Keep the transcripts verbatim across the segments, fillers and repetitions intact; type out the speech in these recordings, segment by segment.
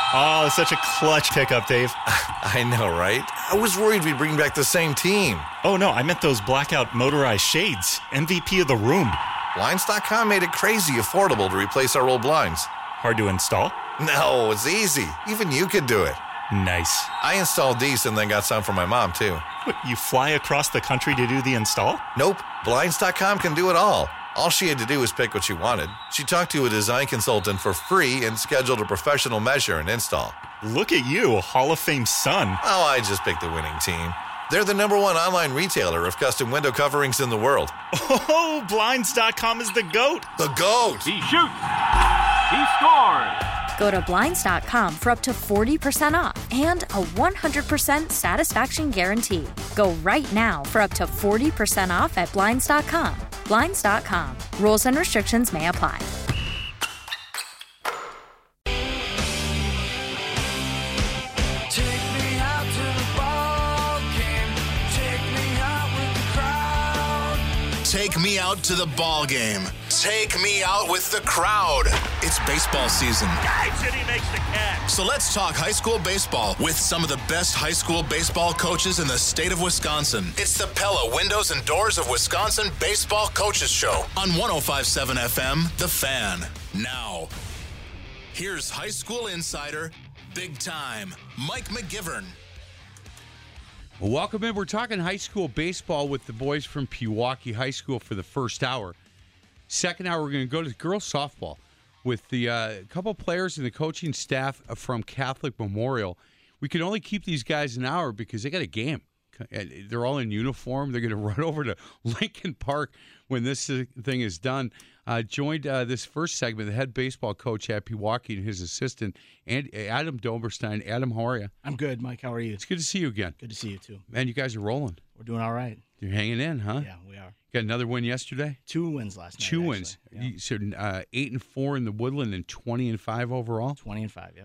Oh, such a clutch pickup, Dave. I know, right? I was worried we'd bring back the same team. Oh, no, I meant those blackout motorized shades. M V P of the room. Blinds dot com made it crazy affordable to replace our old blinds. Hard to install? No, it's easy. Even you could do it. Nice. I installed these and then got some for my mom, too. What, you fly across the country to do the install? Nope. Blinds dot com can do it all. All she had to do was pick what she wanted. She talked to a design consultant for free and scheduled a professional measure and install. Look at you, a Hall of Fame son. Oh, I just picked the winning team. They're the number one online retailer of custom window coverings in the world. Oh, Blinds dot com is the GOAT. The GOAT! He shoots. He scores. Go to Blinds dot com for up to forty percent off and a one hundred percent satisfaction guarantee. Go right now for up to forty percent off at Blinds dot com. Blinds dot com. Rules and restrictions may apply. Take me out to the ball game. Take me out with the crowd. It's baseball season. Dives and he makes the catch. So let's talk high school baseball with some of the best high school baseball coaches in the state of Wisconsin. It's the Pella Windows and Doors of Wisconsin Baseball Coaches Show on one oh five point seven F M, The Fan. Now, here's high school insider, big time, Mike McGivern. Well, welcome in. We're talking high school baseball with the boys from Pewaukee High School for the first hour. Second hour, we're going to go to girls softball with the uh, couple players and the coaching staff from Catholic Memorial. We can only keep these guys an hour because they got a game. They're all in uniform. They're going to run over to Lincoln Park when this thing is done. Uh, joined uh, this first segment, the head baseball coach at Pewaukee and his assistant, and Adam Doberstein. Adam, how are you? I'm good, Mike. How are you? It's good to see you again. Good to see you, too. Man, you guys are rolling. We're doing all right. You're hanging in, huh? Yeah, we are. Got another win yesterday? Two wins last night. Two actually. wins. Yeah. You, so uh, eight and four in the Woodland and twenty and five overall? twenty and five, yep.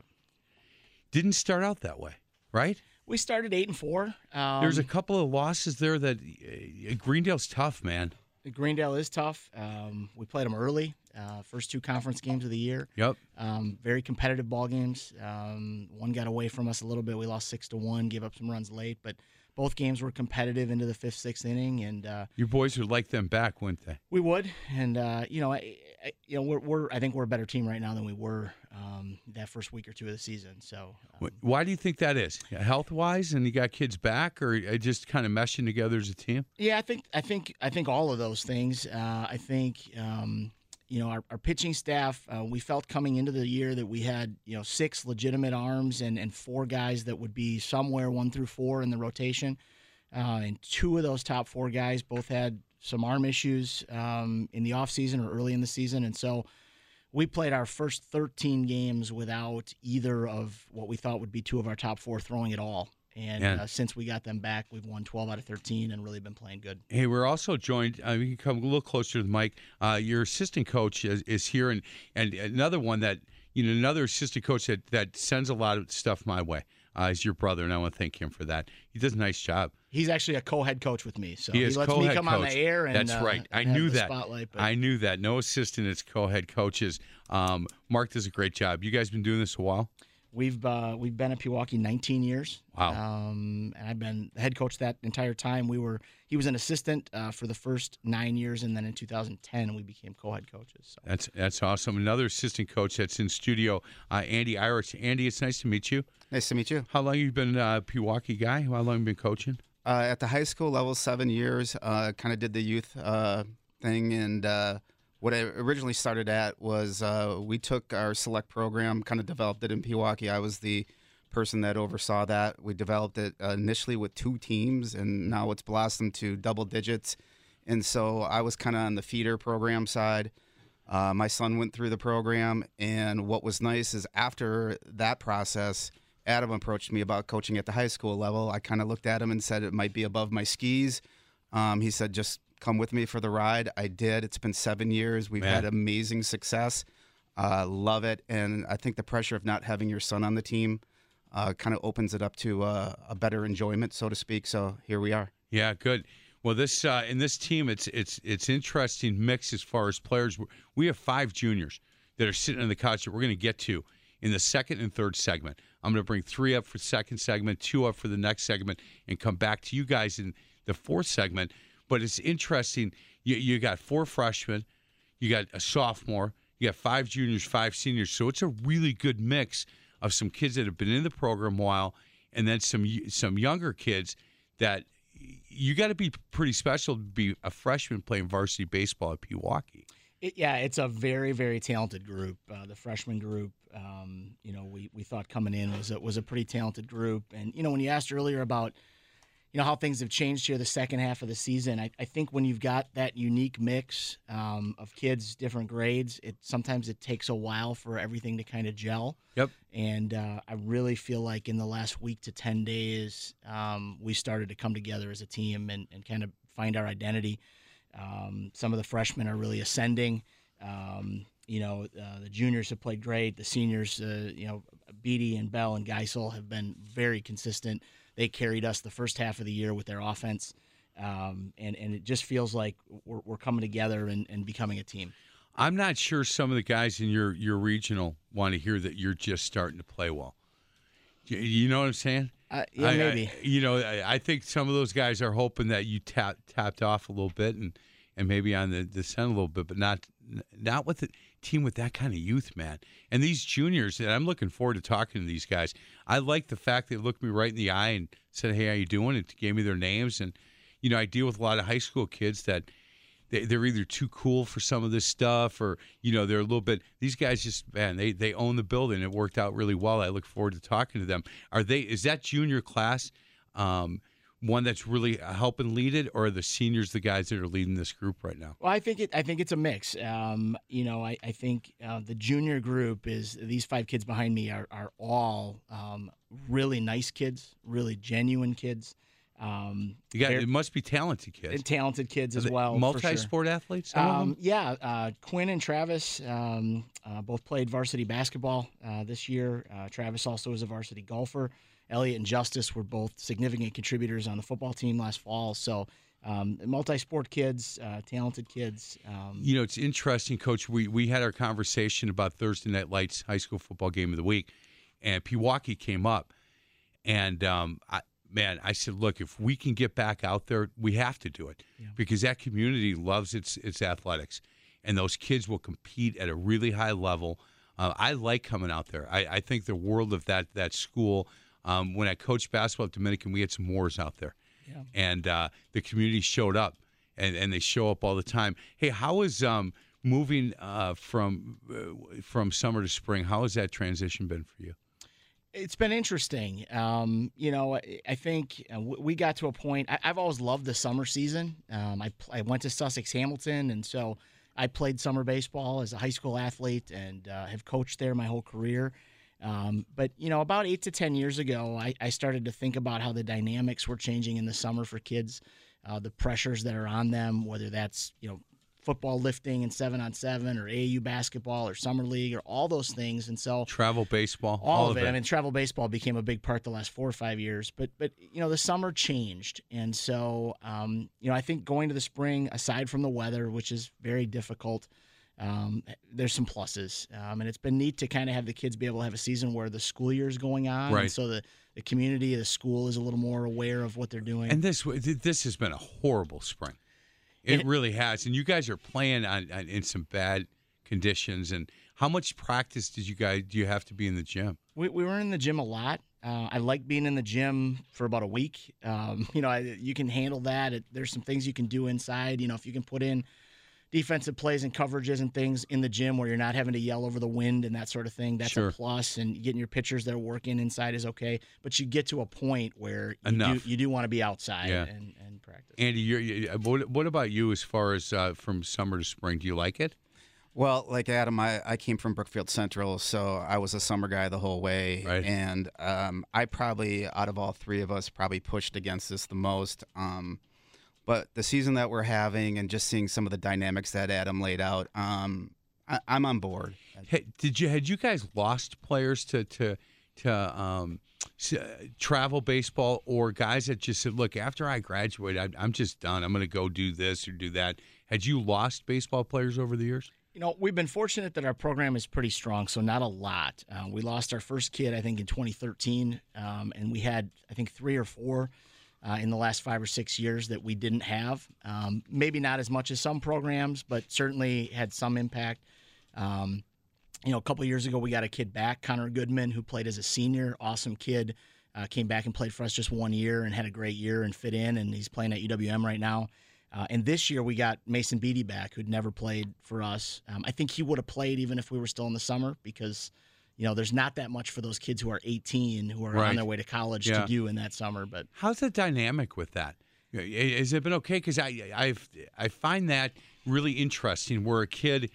Didn't start out that way, right? We started eight and four. Um, There's a couple of losses there that uh, Greendale's tough, man. Greendale is tough. Um, we played them early, uh, first two conference games of the year. Yep. Um, very competitive ball games. Um, one got away from us a little bit. We lost six to one, gave up some runs late, but both games were competitive into the fifth, sixth inning, and uh, your boys would like them back, wouldn't they? we would. And uh, you know, I, I, you know, we're, we're I think we're a better team right now than we were um, that first week or two of the season. So, um, why do you think that is? Health wise, and you got kids back, or just kind of meshing together as a team? Yeah, I think I think I think all of those things. Uh, I think um, you know our, our pitching staff. Uh, we felt coming into the year that we had you know six legitimate arms and, and four guys that would be somewhere one through four in the rotation. Uh, and two of those top four guys both had some arm issues um, in the offseason or early in the season, and so we played our first thirteen games without either of what we thought would be two of our top four throwing at all. And Yeah. uh, since we got them back, we've won twelve out of thirteen and really been playing good. Hey, we're also joined. Uh, we can come a little closer to the mic. Uh, your assistant coach is, is here, and and another one that you know, another assistant coach that, that sends a lot of stuff my way. Uh, is your brother, and I want to thank him for that. He does a nice job. He's actually a co-head coach with me, so he, he is lets co-head me come coach. on the air. And, That's uh, right. I and have knew the that. Spotlight, but I knew that. No assistant is co-head coaches. Um, Mark does a great job. You guys been doing this a while? We've uh, we've been at Pewaukee nineteen years. Wow. Um, and I've been the head coach that entire time. We were he was an assistant uh, for the first nine years, and then in two thousand ten we became co-head coaches. So. That's that's awesome. Another assistant coach that's in studio, uh, Andy Irish. Andy, it's nice to meet you. Nice to meet you. How long have you been a Pewaukee guy? How long have you been coaching? Uh, at the high school level, seven years. Uh, kind of did the youth uh, thing, and uh, what I originally started at was uh, we took our select program, kind of developed it in Pewaukee. I was the person that oversaw that. We developed it uh, initially with two teams, and now it's blossomed to double digits. And so I was kind of on the feeder program side. Uh, my son went through the program, and what was nice is after that process, Adam approached me about coaching at the high school level. I kind of looked at him and said it might be above my skis. Um, he said, just come with me for the ride. I did. It's been seven years. We've Man. had amazing success. Uh, love it. And I think the pressure of not having your son on the team uh, kind of opens it up to uh, a better enjoyment, so to speak. So here we are. Yeah, good. Well, this uh, in this team, it's it's it's interesting mix as far as players. We have five juniors that are sitting on the couch that we're going to get to in the second and third segment. I'm going to bring three up for second segment, two up for the next segment, and come back to you guys in the fourth segment. But it's interesting. You, you got four freshmen, you got a sophomore, you got five juniors, five seniors. So it's a really good mix of some kids that have been in the program a while, and then some some younger kids that you got to be pretty special to be a freshman playing varsity baseball at Pewaukee. It, yeah, it's a very, very talented group. Uh, the freshman group, um, you know, we, we thought coming in was a, was a pretty talented group. And, you know, when you asked earlier about, you know, how things have changed here the second half of the season, I, I think when you've got that unique mix um, of kids, different grades, it sometimes it takes a while for everything to kind of gel. Yep. And uh, I really feel like in the last week to ten days, um, we started to come together as a team and, and kind of find our identity. Um, some of the freshmen are really ascending. Um, you know, uh, the juniors have played great. The seniors, uh, you know, Beatty and Bell and Geisel have been very consistent. They carried us the first half of the year with their offense. Um, and, and it just feels like we're, we're coming together and, and becoming a team. I'm not sure some of the guys in your, your regional want to hear that you're just starting to play well. You, you know what I'm saying? Uh, yeah, I, maybe. I, you know, I, I think some of those guys are hoping that you tap, tapped off a little bit and, and maybe on the descent a little bit, but not not with a team with that kind of youth, man. And these juniors, and I'm looking forward to talking to these guys. I like the fact they looked me right in the eye and said, "Hey, how you doing?" and gave me their names. And you know, I deal with a lot of high school kids that they, they're either too cool for some of this stuff, or you know, they're a little bit. These guys just, man, they they own the building. It worked out really well. I look forward to talking to them. Are they? Is that junior class um, one that's really helping lead it, or are the seniors the guys that are leading this group right now? Well, I think it. I think it's a mix. Um, you know, I, I think uh, the junior group is these five kids behind me are are all um, really nice kids, really genuine kids. Um, you got it must be talented kids, and talented kids as well. Multi-sport sure. athletes. Some um, of them? Yeah, uh, Quinn and Travis um, uh, both played varsity basketball uh, this year. Uh, Travis also is a varsity golfer. Elliot and Justice were both significant contributors on the football team last fall. So um, multi-sport kids, uh, talented kids. Um, you know, it's interesting, Coach. We we had our conversation about Thursday Night Lights high school football game of the week, and Pewaukee came up. And, um, I, man, I said, look, if we can get back out there, we have to do it yeah. because that community loves its its athletics, and those kids will compete at a really high level. Uh, I like coming out there. I, I think the world of that that school. Um, when I coached basketball at Dominican, we had some wars out there, yeah. and uh, the community showed up, and, and they show up all the time. Hey, how is um, moving uh, from uh, from summer to spring? How has that transition been for you? It's been interesting. Um, you know, I think we got to a point. I, I've always loved the summer season. Um, I I went to Sussex Hamilton, and so I played summer baseball as a high school athlete, and uh, have coached there my whole career. Um, but, you know, about eight to ten years ago, I, I started to think about how the dynamics were changing in the summer for kids, uh, the pressures that are on them, whether that's, you know, football lifting and seven on seven or A A U basketball or summer league or all those things. And so travel baseball, all, all of it. it. I mean, travel baseball became a big part the last four or five years, but, but, you know, the summer changed. And so, um, you know, I think going to the spring, aside from the weather, which is very difficult, Um, there's some pluses, um, and it's been neat to kind of have the kids be able to have a season where the school year is going on, right. and so the, the community, the school is a little more aware of what they're doing. And this this has been a horrible spring. It, it really has. And you guys are playing on, on in some bad conditions. And how much practice did you guys do you have to be in the gym? We, we were in the gym a lot. Uh, I like being in the gym for about a week. Um, you know, I, you can handle that. It, there's some things you can do inside. You know, if you can put in defensive plays and coverages and things in the gym where you're not having to yell over the wind and that sort of thing, that's sure. a plus. And getting your pitchers that are working inside is okay. But you get to a point where you Enough. do, you do want to be outside yeah. and, and practice. Andy, you're, you, what, what about you as far as uh, from summer to spring? Do you like it? Well, like Adam, I, I came from Brookfield Central, so I was a summer guy the whole way. Right. And um, I probably, out of all three of us, probably pushed against this the most. Um, but the season that we're having and just seeing some of the dynamics that Adam laid out, um, I, I'm on board. Hey, did you had you guys lost players to to to um, travel baseball, or guys that just said, "Look, after I graduate, I, I'm just done. I'm going to go do this or do that." Had you lost baseball players over the years? You know, we've been fortunate that our program is pretty strong, so not a lot. Uh, we lost our first kid, I think, in twenty thirteen, um, and we had, I think, three or four uh, in the last five or six years that we didn't have. Um, maybe not as much as some programs, but certainly had some impact. Um, you know, a couple of years ago, we got a kid back, Connor Goodman, who played as a senior, awesome kid, uh, came back and played for us just one year and had a great year and fit in, and he's playing at U W M right now. Uh, and this year we got Mason Beatty back, who'd never played for us. Um, I think he would have played even if we were still in the summer because, you know, there's not that much for those kids who are eighteen who are right. on their way to college yeah. to do in that summer. But how's the dynamic with that? Has it been okay? Because I I've I find that really interesting, where a kid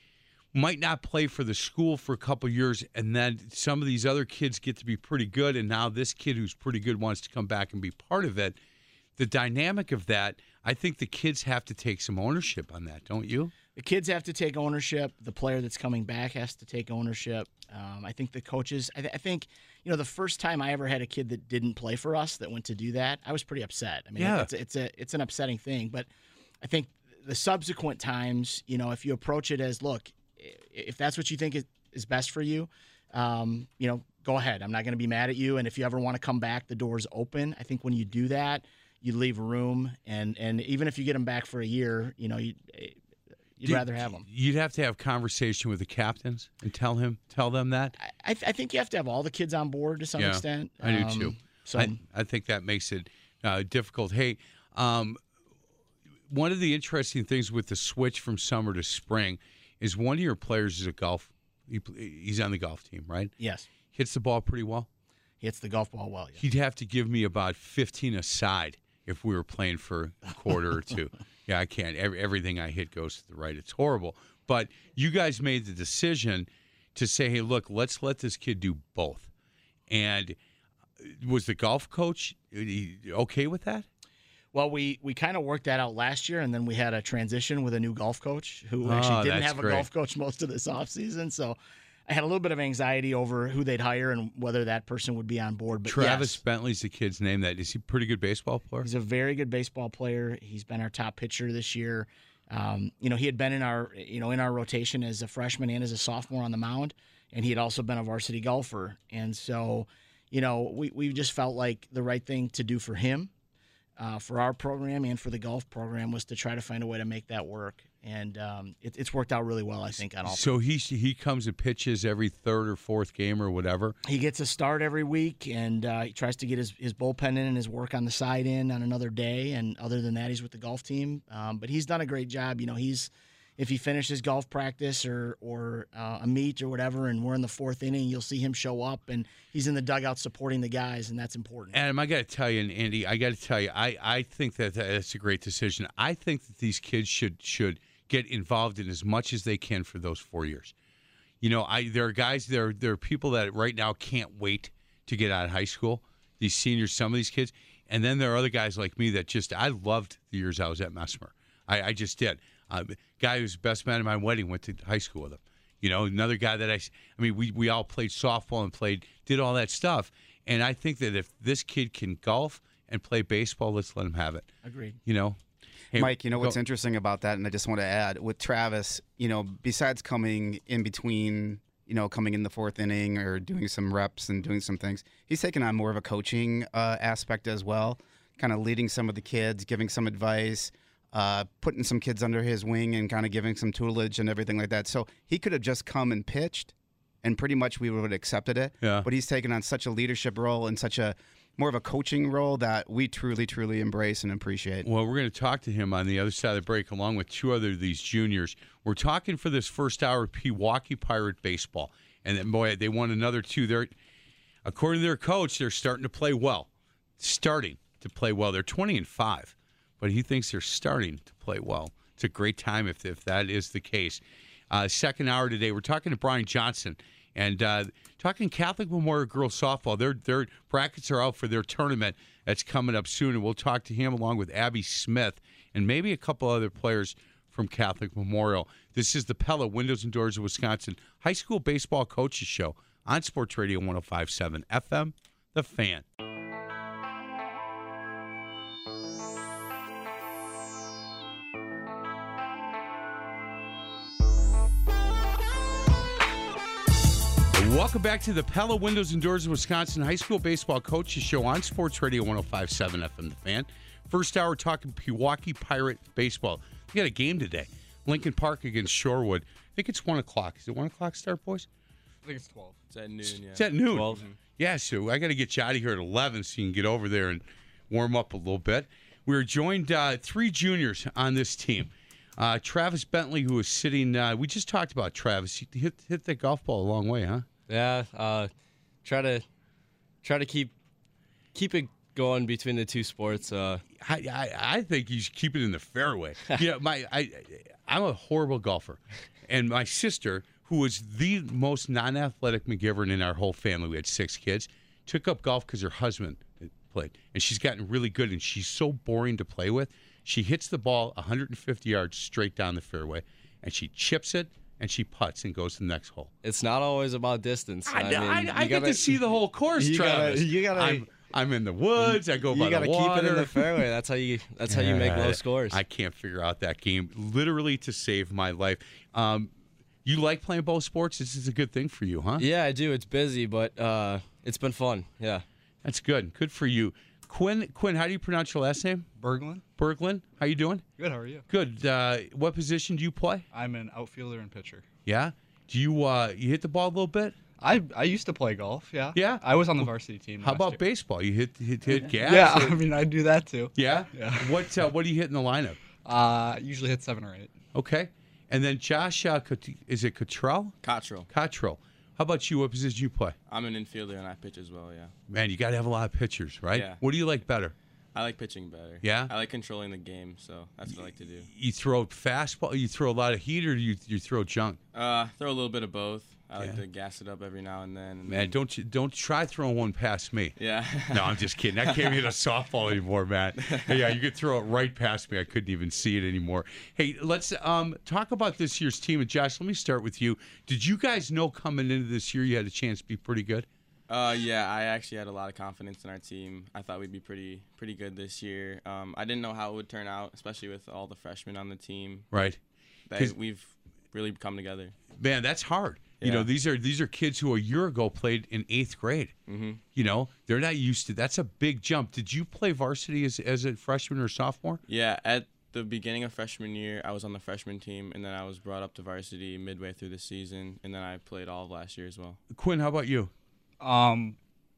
might not play for the school for a couple of years, and then some of these other kids get to be pretty good, and now this kid who's pretty good wants to come back and be part of it. The dynamic of that, I think the kids have to take some ownership on that, don't you? The kids have to take ownership. The player that's coming back has to take ownership. Um, I think the coaches, I, th- I think, you know, the first time I ever had a kid that didn't play for us that went to do that, I was pretty upset. I mean, yeah. it's, it's, a, it's an upsetting thing. But I think the subsequent times, you know, if you approach it as, look, if that's what you think is, is best for you, um, you know, go ahead. I'm not going to be mad at you. And if you ever want to come back, the door's open. I think when you do that, you leave room, and, and even if you get them back for a year, you know, you, you'd Did, rather have them. You'd have to have conversation with the captains and tell him, tell them that. I, I think you have to have all the kids on board to some yeah, extent. I do um, too. So I, I think that makes it uh, difficult. Hey, um, one of the interesting things with the switch from summer to spring is one of your players is a golf. He, he's on the golf team, right? Yes, hits the ball pretty well. He hits the golf ball well. Yeah. He'd have to give me about fifteen aside if we were playing for a quarter or two. Yeah, I can't. Every, everything I hit goes to the right. It's horrible. But you guys made the decision to say, hey, look, let's let this kid do both. And was the golf coach okay with that? Well, we, we kind of worked that out last year, and then we had a transition with a new golf coach who Oh, actually didn't that's have a great. golf coach most of this offseason. So I had a little bit of anxiety over who they'd hire and whether that person would be on board. But Travis yes, Bentley's the kid's name. That is he a pretty good baseball player? he's a very good baseball player. He's been our top pitcher this year. Um, you know, he had been in our you know in our rotation as a freshman and as a sophomore on the mound, and he had also been a varsity golfer. And so, you know, we we just felt like the right thing to do for him, uh, for our program, and for the golf program was to try to find a way to make that work. And um, it, it's worked out really well, I think, on all. So he he comes and pitches every third or fourth game or whatever. He gets a start every week, and uh, he tries to get his, his bullpen in and his work on the side in on another day. And other than that, he's with the golf team. Um, but he's done a great job. You know, he's if he finishes golf practice or or uh, a meet or whatever, and we're in the fourth inning, you'll see him show up, and he's in the dugout supporting the guys, and that's important. Adam, I got to tell you, and Andy, I got to tell you, I, I think that that's a great decision. I think that these kids should should get involved in as much as they can for those four years. You know, I there are guys, there, there are people that right now can't wait to get out of high school, these seniors, some of these kids. And then there are other guys like me that just, I loved the years I was at Mesmer. I, I just did. Uh, guy who's best man at my wedding went to high school with him. You know, another guy that I, I mean, we, we all played softball and played, did all that stuff. And I think that if this kid can golf and play baseball, let's let him have it. Agreed. You know? Hey, Mike, you know go. what's interesting about that, and I just want to add, with Travis, you know, besides coming in between, you know, coming in the fourth inning or doing some reps and doing some things, he's taken on more of a coaching uh, aspect as well, kind of leading some of the kids, giving some advice, uh, putting some kids under his wing and kind of giving some tutelage and everything like that. So he could have just come and pitched, and pretty much we would have accepted it. Yeah. But he's taken on such a leadership role and such a more of a coaching role that we truly, truly embrace and appreciate. Well, we're going to talk to him on the other side of the break, along with two other of these juniors. We're talking for this first hour of Pewaukee Pirate baseball, and then boy, they won another two. They're, according to their coach, they're starting to play well. Starting to play well. They're twenty and five, but he thinks they're starting to play well. It's a great time if if that is the case. Uh, second hour today, we're talking to Brian Johnson. And uh, talking Catholic Memorial Girls Softball, their their brackets are out for their tournament that's coming up soon, and we'll talk to him along with Abby Smith and maybe a couple other players from Catholic Memorial. This is the Pella Windows and Doors of Wisconsin High School Baseball Coaches Show on Sports Radio one oh five point seven F M, The Fan. welcome back to the Pella Windows and Doors of Wisconsin High School Baseball Coaches Show on Sports Radio one oh five point seven F M The Fan. First hour talking Pewaukee Pirate Baseball. We got a game today. Lincoln Park against Shorewood. I think it's one o'clock. Is it one o'clock start, boys? I think it's twelve. It's at noon, yeah. It's at noon. twelve. Yeah, so I got to get you out of here at eleven so you can get over there and warm up a little bit. We were joined uh, three juniors on this team. Uh, Travis Bentley, who is sitting, uh, we just talked about Travis. He hit, hit that golf ball a long way, huh? Yeah, uh, try to try to keep keep it going between the two sports. Uh, I, I I think you should keep it in the fairway. You know, my I I'm a horrible golfer, and my sister, who was the most non-athletic McGivern in our whole family, we had six kids, took up golf because her husband played, and she's gotten really good, and she's so boring to play with. She hits the ball one hundred fifty yards straight down the fairway, and she chips it, and she putts and goes to the next hole. It's not always about distance. I, I, mean, I, I you get gotta, to see the whole course, you Travis. Gotta, you gotta. I'm, I'm in the woods. I go by you gotta the water. keep it in the fairway. That's how you. That's how you make low scores. I can't figure out that game literally to save my life. Um, you like playing both sports? This is a good thing for you, huh? Yeah, I do. It's busy, but uh, it's been fun. Yeah, that's good. Good for you. Quinn, Quinn, how do you pronounce your last name? Berglund. Berglund. How you doing? Good. How are you? Good. Uh, what position do you play? I'm an outfielder and pitcher. Yeah. Do you uh, you hit the ball a little bit? I I used to play golf. Yeah. Yeah. I was on the varsity team. How about year. baseball? You hit hit, hit gas? Yeah. Or? I mean, I do that too. Yeah. Yeah. What uh, what do you hit in the lineup? Uh, usually hit seven or eight. Okay. And then Josh, uh, is it Cottrell? Cottrell. Cottrell. How about you? What position do you play? I'm an infielder and I pitch as well. Yeah. Man, you got to have a lot of pitchers, right? Yeah. What do you like better? I like pitching better. Yeah? I like controlling the game, so that's what I like to do. You throw fastball, you throw a lot of heat, or do you you throw junk? Uh, throw a little bit of both. I like Yeah. to gas it up every now and then. And Man, then, don't you don't try throwing one past me. Yeah. No, I'm just kidding. I can't hit a softball anymore, man. Hey, yeah, you could throw it right past me. I couldn't even see it anymore. Hey, let's um, talk about this year's team. And Josh, let me start with you. Did you guys know coming into this year you had a chance to be pretty good? Uh, yeah, I actually had a lot of confidence in our team. I thought we'd be pretty pretty good this year. Um, I didn't know how it would turn out, especially with all the freshmen on the team. Right. That we've really come together. Man, that's hard. You know, Yeah. these are these are kids who a year ago played in eighth grade. Mm-hmm. You know, they're not used to. That's a big jump. Did you play varsity as as a freshman or sophomore? Yeah, at the beginning of freshman year, I was on the freshman team, and then I was brought up to varsity midway through the season, and then I played all of last year as well. Quinn, how about you? Um,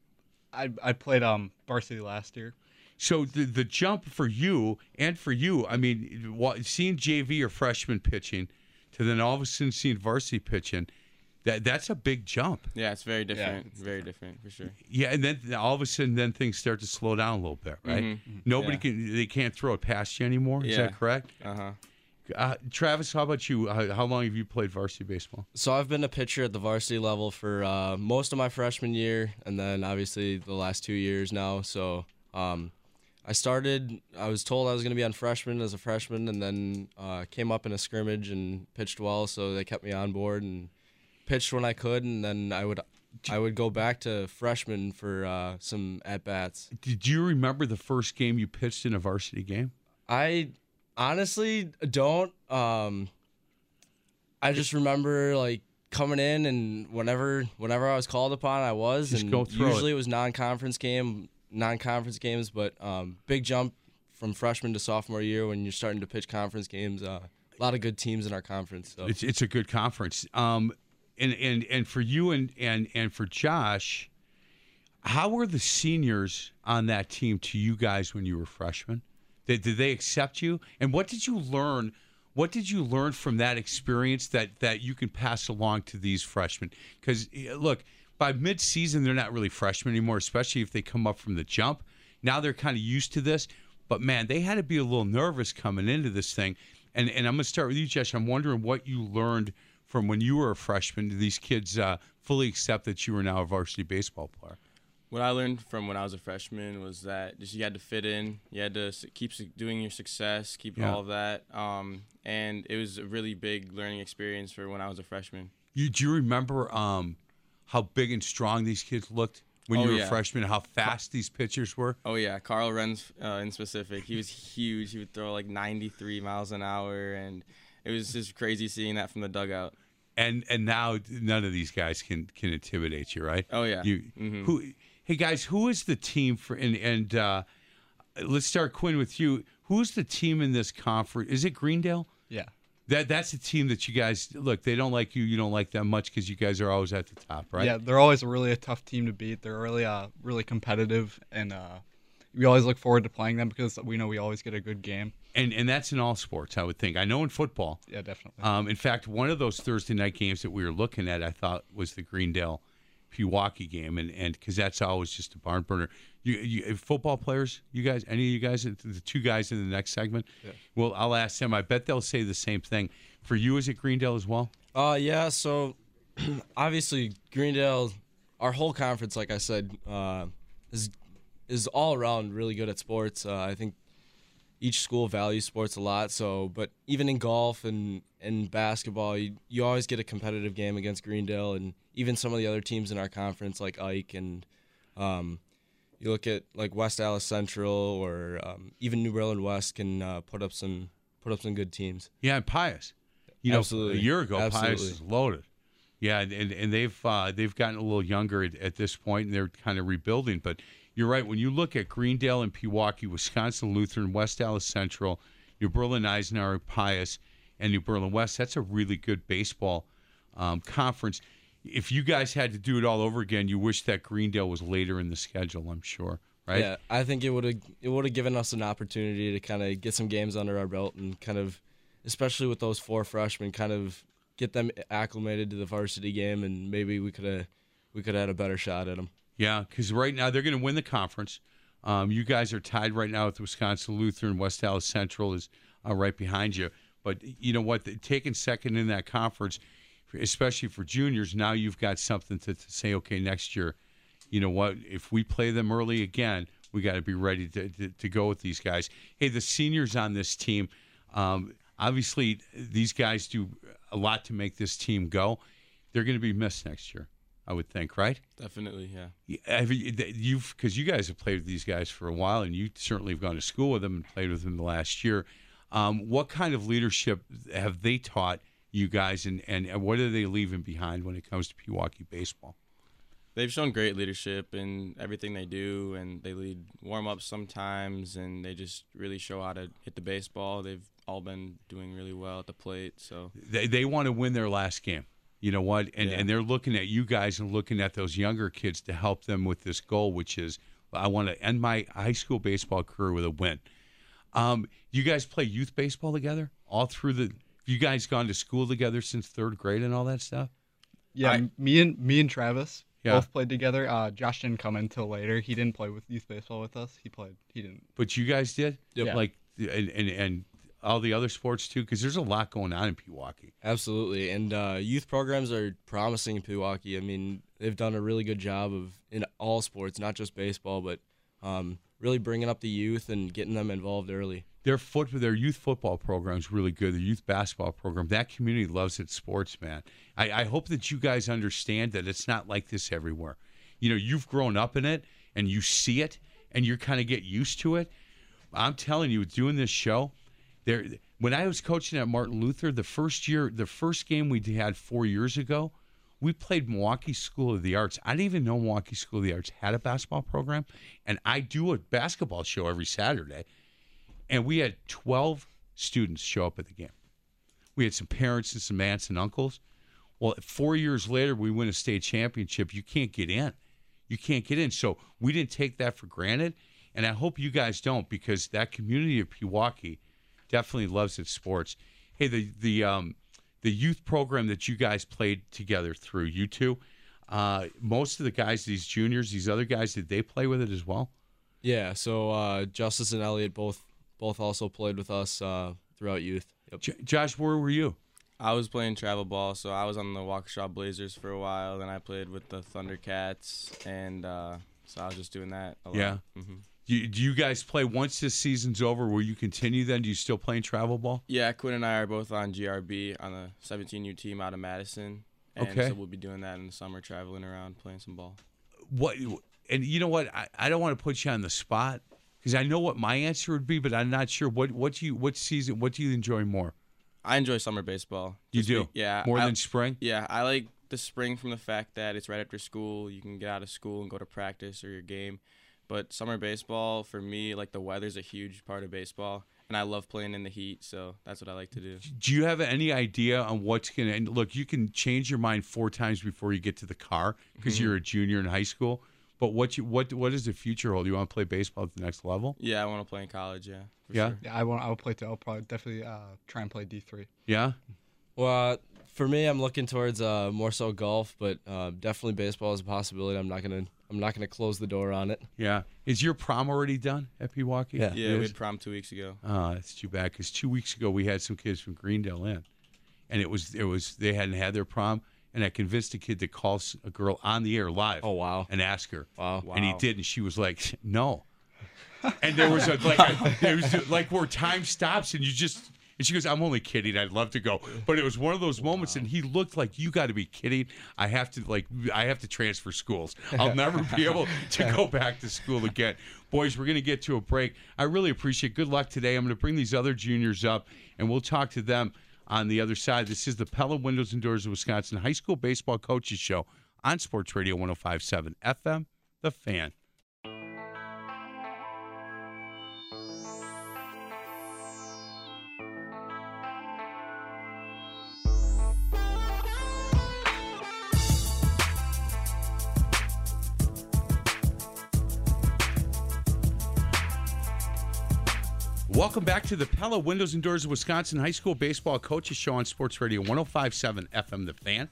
I I played um varsity last year. So the the jump for you and for you, I mean, wa- seeing J V or freshman pitching, to then all of a sudden seeing varsity pitching, that that's a big jump. Yeah, it's very different. Very different for sure. Yeah, and then all of a sudden, then things start to slow down a little bit, right? Mhm. Nobody Yeah. can, they can't throw it past you anymore. Is Yeah. that correct? Uh-huh. Uh, Travis, how about you? How, how long have you played varsity baseball? So I've been a pitcher at the varsity level for uh, most of my freshman year, and then obviously the last two years now. So um, I started. I was told I was going to be on freshman as a freshman, and then uh, came up in a scrimmage and pitched well. So they kept me on board and pitched when I could, and then I would I would go back to freshman for uh, some at bats. Did you remember the first game you pitched in a varsity game? I honestly don't. Um, I just remember like coming in, and whenever whenever I was called upon, I was. Just and go throw usually it. it was non-conference game, non-conference games, but um, big jump from freshman to sophomore year when you're starting to pitch conference games. Uh, a lot of good teams in our conference. So. It's it's a good conference. Um, and and and for you and and and for Josh, how were the seniors on that team to you guys when you were freshmen? Did, did they accept you? And what did you learn? What did you learn from that experience that that you can pass along to these freshmen? Because look, by mid-season they're not really freshmen anymore, especially if they come up from the jump. Now they're kind of used to this. But man, they had to be a little nervous coming into this thing. And and I'm going to start with you, Josh. I'm wondering what you learned from when you were a freshman. Do these kids uh, fully accept that you are now a varsity baseball player? What I learned from when I was a freshman was that just you had to fit in, you had to s- keep su- doing your success, keep Yeah. all of that, um, and it was a really big learning experience for when I was a freshman. You do you remember um, how big and strong these kids looked when you Oh, were yeah. a freshman? How fast these pitchers were? Oh yeah, Carl Renz uh, in specific, he was huge. He would throw like ninety-three miles an hour, and it was just crazy seeing that from the dugout. And and now none of these guys can can intimidate you, right? Oh yeah. You mm-hmm. who? Hey guys, who is the team for? And and uh, let's start, Quinn, with you. Who's the team in this conference? Is it Greendale? Yeah. That that's the team that you guys look. They don't like you. You don't like them much because you guys are always at the top, right? Yeah, they're always really a tough team to beat. They're really uh really competitive, and uh, we always look forward to playing them because we know we always get a good game. And and that's in all sports, I would think. I know in football. Yeah, definitely. Um, in fact, one of those Thursday night games that we were looking at, I thought was the Greendale Pewaukee game, and and because that's always just a barn burner. You, you football players, you guys, any of you guys, the two guys in the next segment. Yeah. Well, I'll ask them. I bet they'll say the same thing. For you, is it Greendale as well? Uh, yeah. So obviously Greendale, our whole conference, like I said, uh, is is all around really good at sports. Uh, I think each school values sports a lot. So, but even in golf and and basketball, you, you always get a competitive game against Greendale, and even some of the other teams in our conference, like Ike, and um, you look at like West Allis Central or um, even New Berlin West can uh, put up some put up some good teams. Yeah, and Pius. You know, Absolutely. a year ago, Absolutely. Pius is loaded. Yeah, and, and they've uh, they've gotten a little younger at, at this point, and they're kind of rebuilding. But you're right. When you look at Greendale and Pewaukee, Wisconsin Lutheran, West Allis Central, New Berlin Eisenhower, Pius, and New Berlin West, that's a really good baseball um, conference. If you guys had to do it all over again, you wish that Greendale was later in the schedule, I'm sure, right? Yeah, I think it would have it would have given us an opportunity to kind of get some games under our belt and kind of, especially with those four freshmen, kind of get them acclimated to the varsity game, and maybe we could have we could have had a better shot at them. Yeah, because right now they're going to win the conference. Um, you guys are tied right now with Wisconsin Lutheran. West Allis Central is uh, right behind you. But you know what? Taking second in that conference, especially for juniors, now you've got something to, to say, okay, next year, you know what? If we play them early again, we got to be ready to, to, to go with these guys. Hey, the seniors on this team, um, obviously these guys do a lot to make this team go. They're going to be missed next year, I would think, right? Definitely, yeah. Have you, you've because you guys have played with these guys for a while, and you certainly have gone to school with them and played with them the last year. Um, what kind of leadership have they taught you guys, and, and, and what are they leaving behind when it comes to Pewaukee baseball? They've shown great leadership in everything they do, and they lead warm-ups sometimes, and they just really show how to hit the baseball. They've all been doing really well at the plate. So They, they want to win their last game. You know what? And Yeah. and they're looking at you guys and looking at those younger kids to help them with this goal, which is I want to end my high school baseball career with a win. Um, you guys play youth baseball together all through the. You guys gone to school together since third grade and all that stuff? Yeah, I- me and me and Travis Yeah. both played together. Uh, Josh didn't come until later. He didn't play with youth baseball with us. He played. He didn't. But you guys did? Yep. Like and and, and all the other sports too, because there's a lot going on in Pewaukee. Absolutely, and uh, youth programs are promising in Pewaukee. I mean, they've done a really good job of in all sports, not just baseball, but um, really bringing up the youth and getting them involved early. Their foot, their youth football program is really good. Their youth basketball program, that community loves its sports, man. I, I hope that you guys understand that it's not like this everywhere. You know, you've grown up in it and you see it and you kind of get used to it. I'm telling you, doing this show, there. When I was coaching at Martin Luther, the first year, the first game we had four years ago, we played Milwaukee School of the Arts. I didn't even know Milwaukee School of the Arts had a basketball program, and I do a basketball show every Saturday. And we had twelve students show up at the game. We had some parents and some aunts and uncles. Well, four years later, we win a state championship. You can't get in. You can't get in. So we didn't take that for granted. And I hope you guys don't, because that community of Pewaukee definitely loves its sports. Hey, the the um, the youth program that you guys played together through, you two, uh, most of the guys, these juniors, these other guys, did they play with it as well? Yeah, so uh, Justice and Elliot both both also played with us uh, throughout youth. Yep. J- Josh, where were you? I was playing travel ball, so I was on the Waukesha Blazers for a while. Then I played with the Thundercats, and uh, so I was just doing that a lot. Yeah. Mm-hmm. Do you, do you guys play once this season's over? Will you continue then? Do you still play in travel ball? Yeah, Quinn and I are both on G R B on the seventeen U team out of Madison. And Okay. so we'll be doing that in the summer, traveling around, playing some ball. What? And you know what? I, I don't want to put you on the spot because I know what my answer would be, but I'm not sure. What what do you what season? What do you enjoy more? I enjoy summer baseball. You Just do? be- yeah. More I- than spring? Yeah, I like the spring from the fact that it's right after school. You can get out of school and go to practice or your game. But summer baseball, for me, like the weather's a huge part of baseball. And I love playing in the heat, so that's what I like to do. Do you have any idea on what's going to – and look, you can change your mind four times before you get to the car because Mhm. you're a junior in high school. But what you what what does the future hold? You want to play baseball at the next level? Yeah, I want to play in college, yeah. for Yeah? sure. Yeah, I want. I'll play too. I'll probably definitely uh, try and play D three. Yeah? Well, uh, for me, I'm looking towards uh, more so golf, but uh, definitely baseball is a possibility. I'm not gonna I'm not gonna close the door on it. Yeah. Is your prom already done at Pewaukee? Yeah. Yeah, It we is? had prom two weeks ago. Oh, that's too bad because two weeks ago we had some kids from Greendale in, and it was it was they hadn't had their prom, and I convinced a kid to call s- a girl on the air live. Oh wow! And ask her. Wow. And he Wow. did, and she was like, "No." And there was a like a, it was like where time stops, and you just. And she goes, "I'm only kidding. I'd love to go." But it was one of those moments, and he looked like, "You got to be kidding! I have to like, I have to transfer schools. I'll never be able to go back to school again." Boys, we're going to get to a break. I really appreciate it. Good luck today. I'm going to bring these other juniors up, and we'll talk to them on the other side. This is the Pella Windows and Doors of Wisconsin High School Baseball Coaches Show on Sports Radio one oh five point seven F M, The Fan. Welcome back to the Pella Windows and Doors of Wisconsin High School Baseball Coaches Show on Sports Radio one oh five point seven F M, The Fan.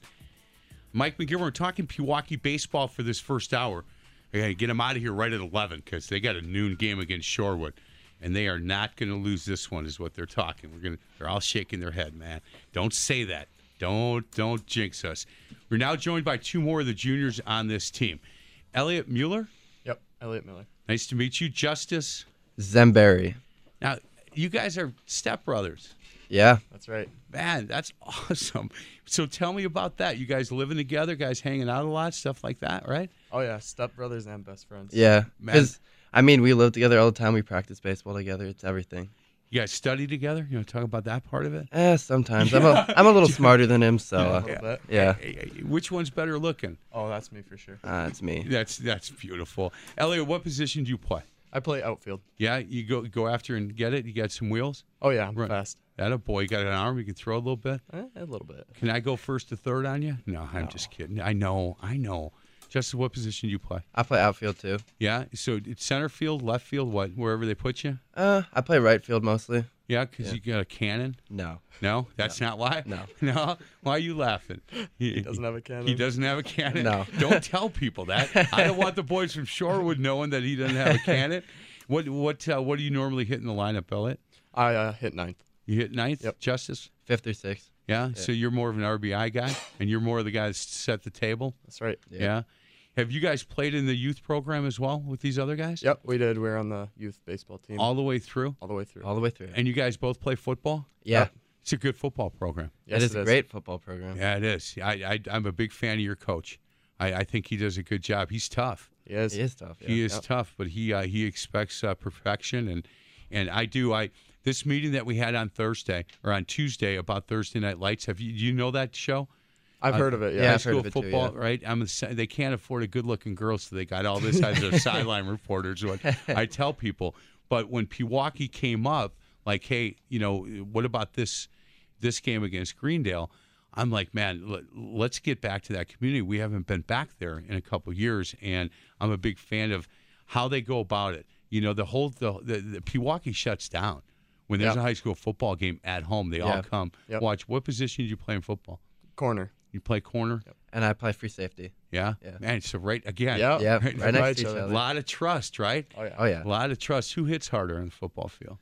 Mike McGivern, we're talking Pewaukee baseball for this first hour. I got to get them out of here right at eleven because they got a noon game against Shorewood, and they are not going to lose this one is what they're talking. We're gonna, they're all shaking their head, man. Don't say that. Don't, don't jinx us. We're now joined by two more of the juniors on this team. Elliot Mueller. Yep, Elliot Miller. Nice to meet you. Justice Zemberry. Now, you guys are stepbrothers. Yeah. That's right. Man, that's awesome. So tell me about that. You guys living together, guys hanging out a lot, stuff like that, right? Oh, yeah, stepbrothers and best friends. Yeah. Man. Because, I mean, we live together all the time. We practice baseball together. It's everything. You guys study together? You want to talk about that part of it? Eh, sometimes. I'm a, I'm a little smarter than him, so. Yeah, a Uh, little bit. yeah. Hey, hey, Which one's better looking? Oh, that's me for sure. Uh, it's me. That's that's beautiful. Elliot, what position do you play? I play outfield. Yeah, you go go after and get it. You got some wheels. Oh, yeah, I'm Right. fast. That a boy. You got an arm. You can throw a little bit. Eh, a little bit. Can I go first to third on you? No, I'm No. just kidding. I know. I know. Justin, what position do you play? I play outfield, too. Yeah. So it's center field, left field, what? Wherever they put you. Uh, I play right field mostly. Yeah, because Yeah. you got a cannon. No. No, that's not why. No. No. Why are you laughing? He doesn't have a cannon. He doesn't have a cannon. No. Don't tell people that. I don't want the boys from Shorewood knowing that he doesn't have a cannon. What what uh, what do you normally hit in the lineup, Elliot? I uh, hit ninth. You hit ninth. Yep. Justice. Fifth or sixth. Yeah? Yeah. So you're more of an R B I guy, and you're more of the guy that set the table. That's right. Yeah. Have you guys played in the youth program as well with these other guys? Yep, we did. We were on the youth baseball team. All the way through. All the way through. All the way through. And you guys both play football? Yeah. It's a good football program. Yes, it is it a is. great football program. Yeah, it is. I, I I'm a big fan of your coach. I, I think he does a good job. He's tough. He is. He is tough. Yeah. He is Yep. tough, but he uh, he expects uh, perfection, and and I do. I this meeting that we had on Thursday or on Tuesday about Thursday Night Lights. Have you do you know that show? I've Uh, heard of it, yeah. Yeah, High I've heard school of it too, football, yeah. right? I'm a, they can't afford a good-looking girl, so they got all this as their sideline reporters. What I tell people, but when Pewaukee came up, like, hey, you know, what about this this game against Greendale? I'm like, man, let, let's get back to that community. We haven't been back there in a couple of years, and I'm a big fan of how they go about it. You know, the whole the the, the Pewaukee shuts down when there's Yep. a high school football game at home. They all Yeah. come Yep. watch. What position do you play in football? Corner. You play corner. And I play free safety. Yeah? Yeah. Man, so right again. Yeah. Yeah, Right, right next Right to each to A other. lot of trust, right? Oh, yeah. Oh, yeah. A lot of trust. Who hits harder on the football field?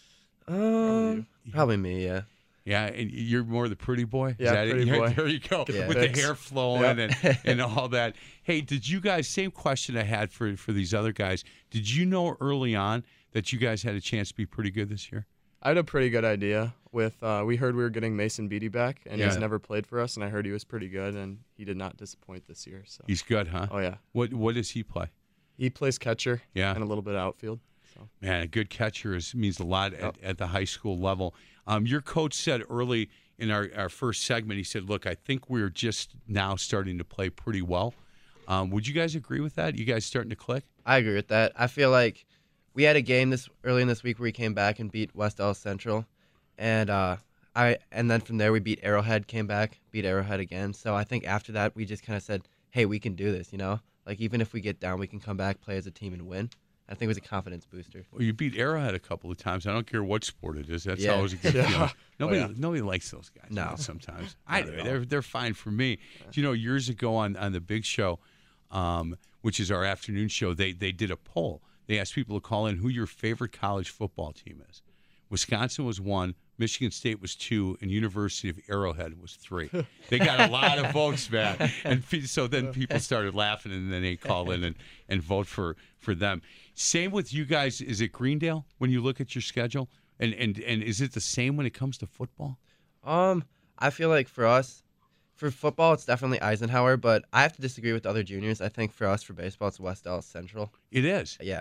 Um, probably me, yeah. Yeah, and you're more the pretty boy? Is Yeah, that it? pretty Yeah, boy. There you go. Get the With pics. the hair flowing Yep. and, and all that. Hey, did you guys, same question I had for, for these other guys, did you know early on that you guys had a chance to be pretty good this year? I had a pretty good idea. With uh, we heard we were getting Mason Beatty back, and he's Yeah. never played for us, and I heard he was pretty good, and he did not disappoint this year. So He's good, huh? Oh, yeah. What What does he play? He plays catcher Yeah. and a little bit of outfield. So. Man, a good catcher is, means a lot at, at the high school level. Um, your coach said early in our, our first segment, he said, look, I think we're just now starting to play pretty well. Um, would you guys agree with that? You guys starting to click? I agree with that. I feel like we had a game this early in this week where we came back and beat West Ellis Central, and uh, I and then from there we beat Arrowhead, came back, beat Arrowhead again. So I think after that we just kind of said, hey, we can do this, you know? Like even if we get down, we can come back, play as a team, and win. I think it was a confidence booster. Well, you beat Arrowhead a couple of times. I don't care what sport it is. That's Yeah. always a good Yeah. feeling. Nobody, Oh, yeah. nobody likes those guys. No. you know, sometimes I Not do. at all. They're they're fine for me. You know, years ago on, on the Big Show, um, which is our afternoon show, they they did a poll. They asked people to call in who your favorite college football team is. Wisconsin was one, Michigan State was two, and University of Arrowhead was three. They got a lot of votes, man. And pe- so then people started laughing, and then they call in and, and vote for, for them. Same with you guys. Is it Greendale when you look at your schedule? And, and, and is it the same when it comes to football? Um, I feel like for us, for football, it's definitely Eisenhower, but I have to disagree with the other juniors. I think for us, for baseball, it's West Ellis Central. It is? Yeah.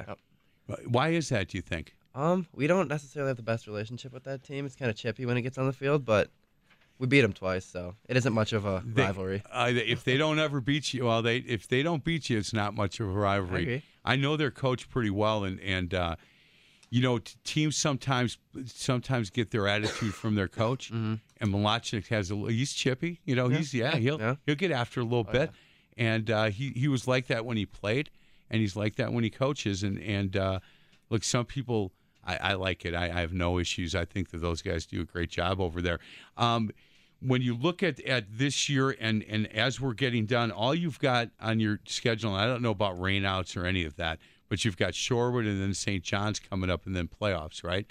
Why is that, do you think? Um, we don't necessarily have the best relationship with that team. It's kind of chippy when it gets on the field, but we beat them twice, so it isn't much of a They- rivalry. Uh, if they don't ever beat you, well, they if they don't beat you, it's not much of a rivalry. I agree. I know their coach pretty well, and and uh, you know t- teams sometimes sometimes get their attitude from their coach. Mhm. And Malachnik has a li- he's chippy, you know. Yeah. He's yeah he'll Yeah. he'll get after a little Oh, bit, and uh, he he was like that when he played, and he's like that when he coaches. And and uh, look, some people. I, I like it. I, I have no issues. I think that those guys do a great job over there. Um, when you look at, at this year and, and as we're getting done, all you've got on your schedule, and I don't know about rainouts or any of that, but you've got Shorewood and then Saint John's coming up and then playoffs, right?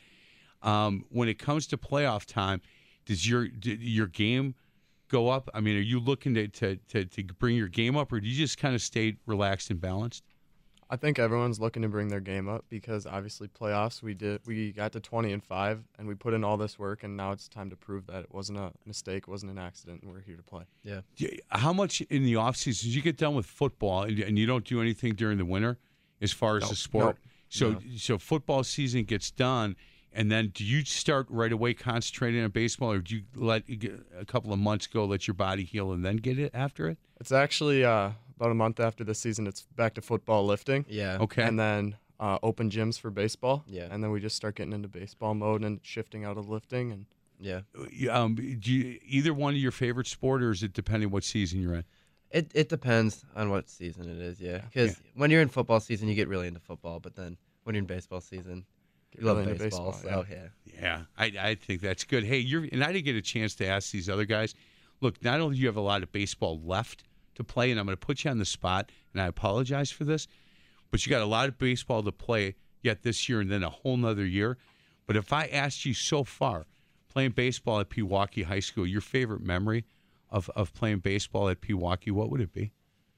Um, when it comes to playoff time, does your did your game go up? I mean, are you looking to, to, to, to bring your game up, or do you just kind of stay relaxed and balanced? I think everyone's looking to bring their game up because obviously playoffs we did we got to twenty and five and we put in all this work and now it's time to prove that it wasn't a mistake, it wasn't an accident, and we're here to play. Yeah. Yeah, how much in the offseason, you get done with football and, and you don't do anything during the winter as far as No, the sport? no, so no. so football season gets done, and then do you start right away concentrating on baseball, or do you let a couple of months go, let your body heal, and then get it after it? It's actually uh, about a month after the season. It's back to football lifting. Yeah. Okay. And then uh, open gyms for baseball. Yeah. And then we just start getting into baseball mode and shifting out of lifting. And Yeah. Um, do you, either one of your favorite sport, or is it depending what season you're in? It it depends on what season it is, yeah. Because when you're in football season, you get really into football, but then when you're in baseball season, Get you love really into baseball. baseball, So yeah. Yeah, I, I think that's good. Hey, you're and I didn't get a chance to ask these other guys. Look, not only do you have a lot of baseball left to play, and I'm going to put you on the spot, and I apologize for this, but you got a lot of baseball to play yet this year and then a whole nother year. But if I asked you so far, playing baseball at Pewaukee High School, your favorite memory of, of playing baseball at Pewaukee, what would it be?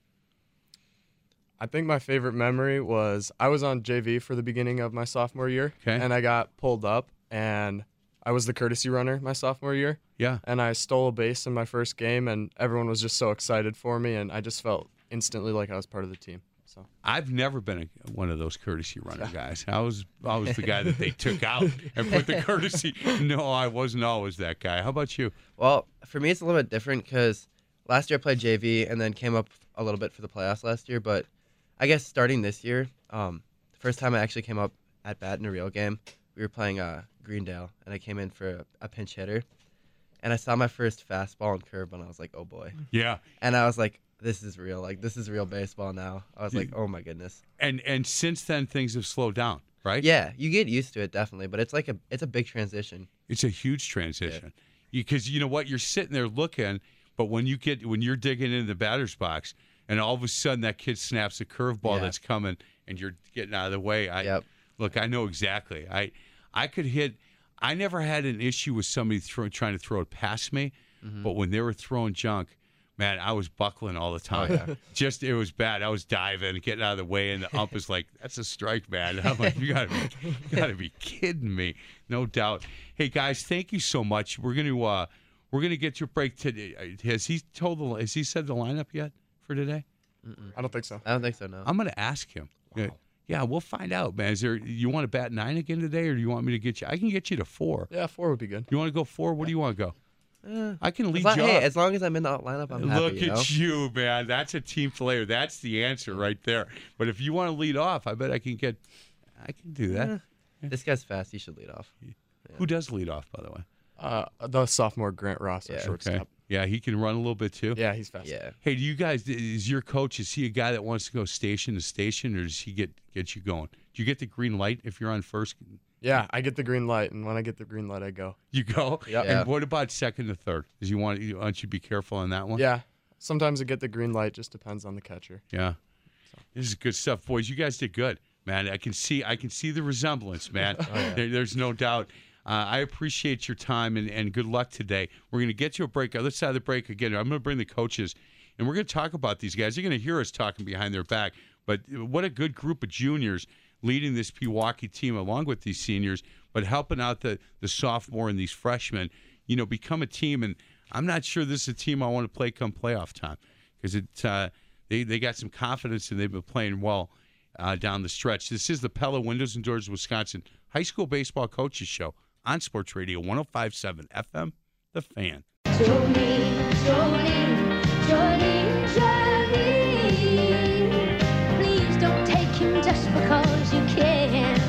I think my favorite memory was I was on J V for the beginning of my sophomore year. Okay. And I got pulled up, and I was the courtesy runner my sophomore year. Yeah. And I stole a base in my first game, and everyone was just so excited for me, and I just felt instantly like I was part of the team. So I've never been a, one of those courtesy runner guys. I was I was the guy that they took out and put the courtesy. No, I wasn't always that guy. How about you? Well, for me, it's a little bit different because last year I played J V and then came up a little bit for the playoffs last year. But I guess starting this year, um, the first time I actually came up at bat in a real game, we were playing uh, Greendale, and I came in for a, a pinch hitter. And I saw my first fastball and curve, and I was like, oh, boy. Yeah. And I was like, this is real. Like, this is real baseball now. I was like, oh, my goodness. And and since then, things have slowed down, right? Yeah, you get used to it, definitely. But it's like a it's a big transition. It's a huge transition because you know what, you're sitting there looking, but when you get when you're digging into the batter's box, and all of a sudden that kid snaps a curveball Yeah. that's coming, and you're getting out of the way. I Yep. look, I know exactly. I I could hit. I never had an issue with somebody throw, trying to throw it past me, Mhm. but when they were throwing junk, man, I was buckling all the time. Oh, yeah. Just it was bad. I was diving, getting out of the way, and the ump is like, "That's a strike, man." And I'm like, "You gotta be, you gotta be kidding me!" No doubt. Hey guys, thank you so much. We're gonna uh, we're gonna get your break today. Has he told the Has he said the lineup yet for today? Mm-mm. I don't think so. I don't think so, no. I'm gonna ask him. Yeah. Yeah, we'll find out, man. Is there? You want to bat nine again today, or do you want me to get you? I can get you to four. Yeah, four would be good. You want to go four? What do you want to go? Eh, I can lead as long, you hey, off. as long as I'm in the lineup, I'm happy. Look you at know? you, man. That's a team player. That's the answer right there. But if you want to lead off, I bet I can get. I can do that. Eh, This guy's fast. He should lead off. Who does lead off, by the way? Uh, the sophomore Grant Ross, our Yeah. shortstop. Okay. Yeah, he can run a little bit too. Yeah, he's fast. Yeah. Hey, do you guys? Is your coach? Is he a guy that wants to go station to station, or does he get get you going? Do you get the green light if you're on first? Yeah, I get the green light, and when I get the green light, I go. You go. Yep. And what about second to third? Does you want? You want you to be careful on that one? Yeah, sometimes I get the green light. Just depends on the catcher. Yeah. This is good stuff, boys. You guys did good, man. I can see. I can see the resemblance, man. Oh, yeah. there, there's no doubt. Uh, I appreciate your time and, and good luck today. We're going to get to a break. Other side of the break again. I'm going to bring the coaches, and we're going to talk about these guys. You're going to hear us talking behind their back. But what a good group of juniors leading this Pewaukee team along with these seniors, but helping out the the sophomore and these freshmen. You know, become a team. And I'm not sure this is a team I want to play come playoff time because it uh, they they got some confidence and they've been playing well uh, down the stretch. This is the Pella Windows and Doors Wisconsin High School Baseball Coaches Show on Sports Radio one oh five point seven F M, The Fan. Jolene, Jolene, Jolene, Jolene. Please don't take him just because you can.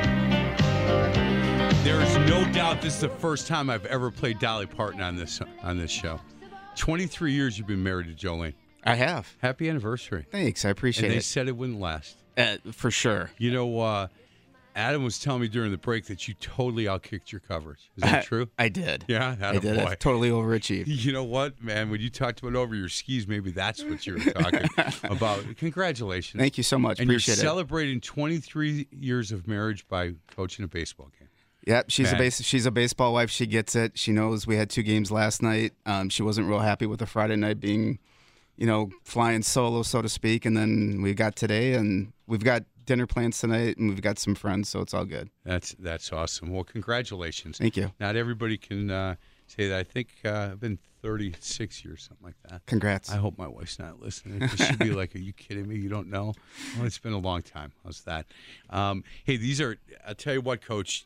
There is no doubt this is the first time I've ever played Dolly Parton on this on this show. twenty-three years you've been married to Jolene. I have. Happy anniversary. Thanks, I appreciate and they it. said it wouldn't last. Uh, for sure. You know, uh, Adam was telling me during the break that you totally outkicked your coverage. Is that I, true? I did. Yeah, I did. I totally overachieved. You know what, man? When you talked about over your skis, maybe that's what you were talking about. Congratulations. Thank you so much. And Appreciate you're it. celebrating twenty-three years of marriage by coaching a baseball game. Yep, she's Man. a base, she's a baseball wife. She gets it. She knows we had two games last night. Um, she wasn't real happy with the Friday night being, you know, flying solo, so to speak. And then we got today, and we've got dinner plans tonight, and we've got some friends, so it's all good. That's that's awesome. Well, congratulations. Thank you. Not everybody can uh, say that. I think uh, I've been thirty-six years, something like that. Congrats. I hope my wife's not listening. She'd be like, "Are you kidding me? You don't know?" Well, it's been a long time. How's that? Um, hey, these are. I'll tell you what, Coach.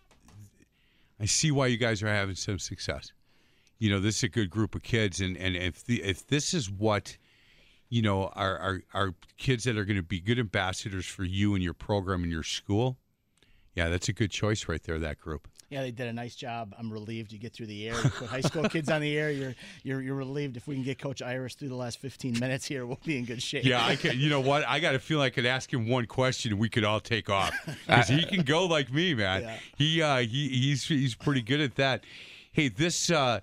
I see why you guys are having some success. You know, this is a good group of kids, and, and if the, if this is what, you know, our, our, our kids that are going to be good ambassadors for you and your program and your school, yeah, that's a good choice right there, that group. Yeah, they did a nice job. I'm relieved you get through the air. You put high school kids on the air. You're you're you're relieved. If we can get Coach Irish through the last fifteen minutes here, we'll be in good shape. Yeah, I can. You know what? I got a feeling I could ask him one question and we could all take off because he can go like me, man. Yeah. He uh, he he's he's pretty good at that. Hey, this. Uh,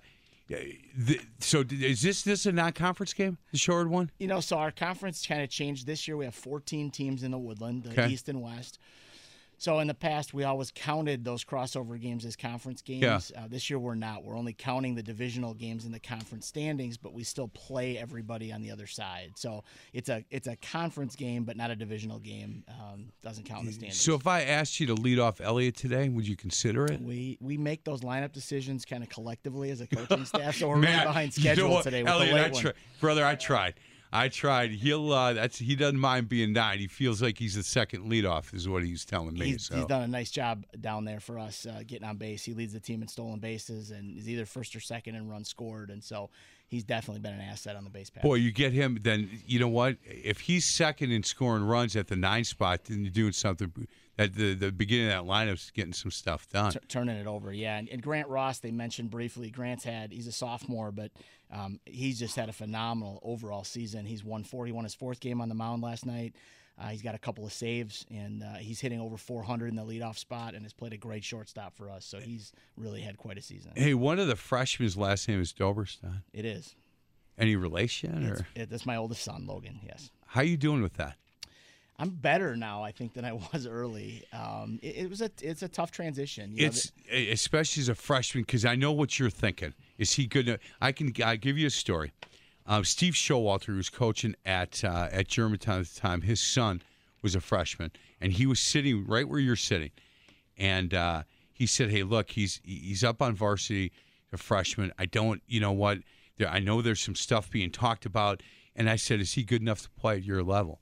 th- so is this this a non-conference game? The Shoreward one? You know, so our conference kind of changed this year. We have fourteen teams in the Woodland, the Okay. East and West. So in the past, we always counted those crossover games as conference games. Yeah. Uh, this year, we're not. We're only counting the divisional games in the conference standings, but we still play everybody on the other side. So it's a it's a conference game, but not a divisional game. Um, doesn't count in the standings. So if I asked you to lead off Elliott today, would you consider it? We we make those lineup decisions kind of collectively as a coaching staff, so we're Man, really behind you know schedule what? today with Elliot, the I late one. tri- brother, I tried. I tried. He'll. Uh, that's he doesn't mind being nine. He feels like he's the second leadoff, is what he's telling me. He's, so. he's done a nice job down there for us uh, getting on base. He leads the team in stolen bases and is either first or second in runs scored, and so he's definitely been an asset on the base path. Boy, you get him. Then you know what? If he's second in scoring runs at the nine spot, then you're doing something. At the the beginning of that lineup's getting some stuff done. T- turning it over, yeah. And, and Grant Ross, they mentioned briefly. Grant's had he's a sophomore, but um, he's just had a phenomenal overall season. He's won forty, won his fourth game on the mound last night. Uh, he's got a couple of saves, and uh, he's hitting over four hundred in the leadoff spot, and has played a great shortstop for us. So he's really had quite a season. Hey, one of the freshmen's last name is Doberstein. It is. Any relation It's, or? it, that's my oldest son, Logan. Yes. How you doing with that? I'm better now, I think, than I was early. Um, it, it was a it's a tough transition. You know, It's especially as a freshman because I know what you're thinking. Is he good? to- I can I give you a story. Um, Steve Showalter, who was coaching at uh, at Germantown at the time, his son was a freshman, and he was sitting right where you're sitting, and uh, he said, "Hey, look, he's he's up on varsity, a freshman. I don't, you know what? There, I know there's some stuff being talked about." And I said, "Is he good enough to play at your level?"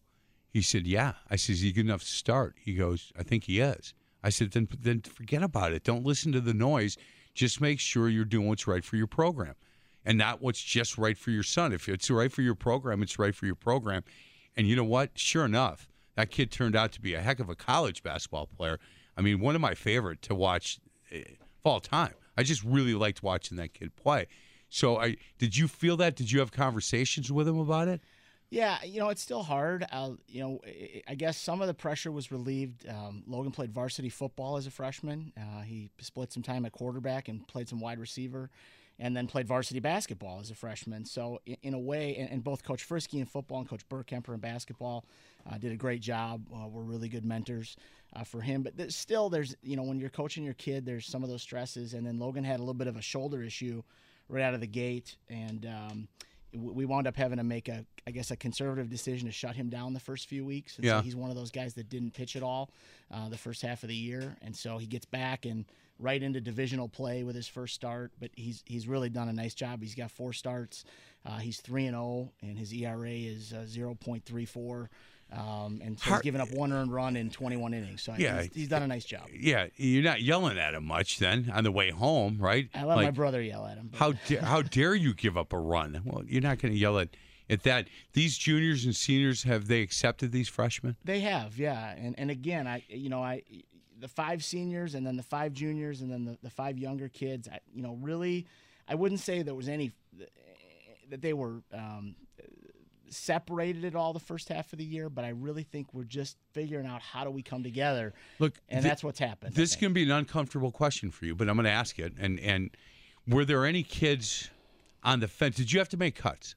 He said, yeah. I said, is he good enough to start? He goes, I think he is. I said, then then forget about it. Don't listen to the noise. Just make sure you're doing what's right for your program and not what's just right for your son. If it's right for your program, it's right for your program. And you know what? Sure enough, that kid turned out to be a heck of a college basketball player. I mean, one of my favorite to watch of all time. I just really liked watching that kid play. So I did you feel that? Did you have conversations with him about it? Yeah, you know, it's still hard. Uh, you know, I guess some of the pressure was relieved. Um, Logan played varsity football as a freshman. Uh, he split some time at quarterback and played some wide receiver, and then played varsity basketball as a freshman. So in, in a way, and, and both Coach Frisky in football and Coach Burkemper in basketball uh, did a great job. Uh, were really good mentors uh, for him. But th- still, there's, you know, when you're coaching your kid, there's some of those stresses. And then Logan had a little bit of a shoulder issue right out of the gate, and um, we wound up having to make a, I guess, a conservative decision to shut him down the first few weeks. And yeah. So he's one of those guys that didn't pitch at all uh, the first half of the year, and so he gets back and right into divisional play with his first start. But he's he's really done a nice job. He's got four starts. Uh, he's three and zero, and his E R A is uh, zero point three four. Um, and so he's given up one earned run in twenty-one innings. So yeah, he's, he's done a nice job. Yeah, you're not yelling at him much then on the way home, right? I let like, my brother yell at him. But. How da- how dare you give up a run? Well, you're not going to yell at at that. These juniors and seniors, have they accepted these freshmen? They have, yeah. And and again, I you know I the five seniors and then the five juniors and then the, the five younger kids. I, you know, really, I wouldn't say there was any that they were. Um, separated it all the first half of the year, but I really think we're just figuring out how do we come together. Look, and th- that's what's happened. This can be an uncomfortable question for you, but I'm going to ask it. And and were there any kids on the fence? Did you have to make cuts?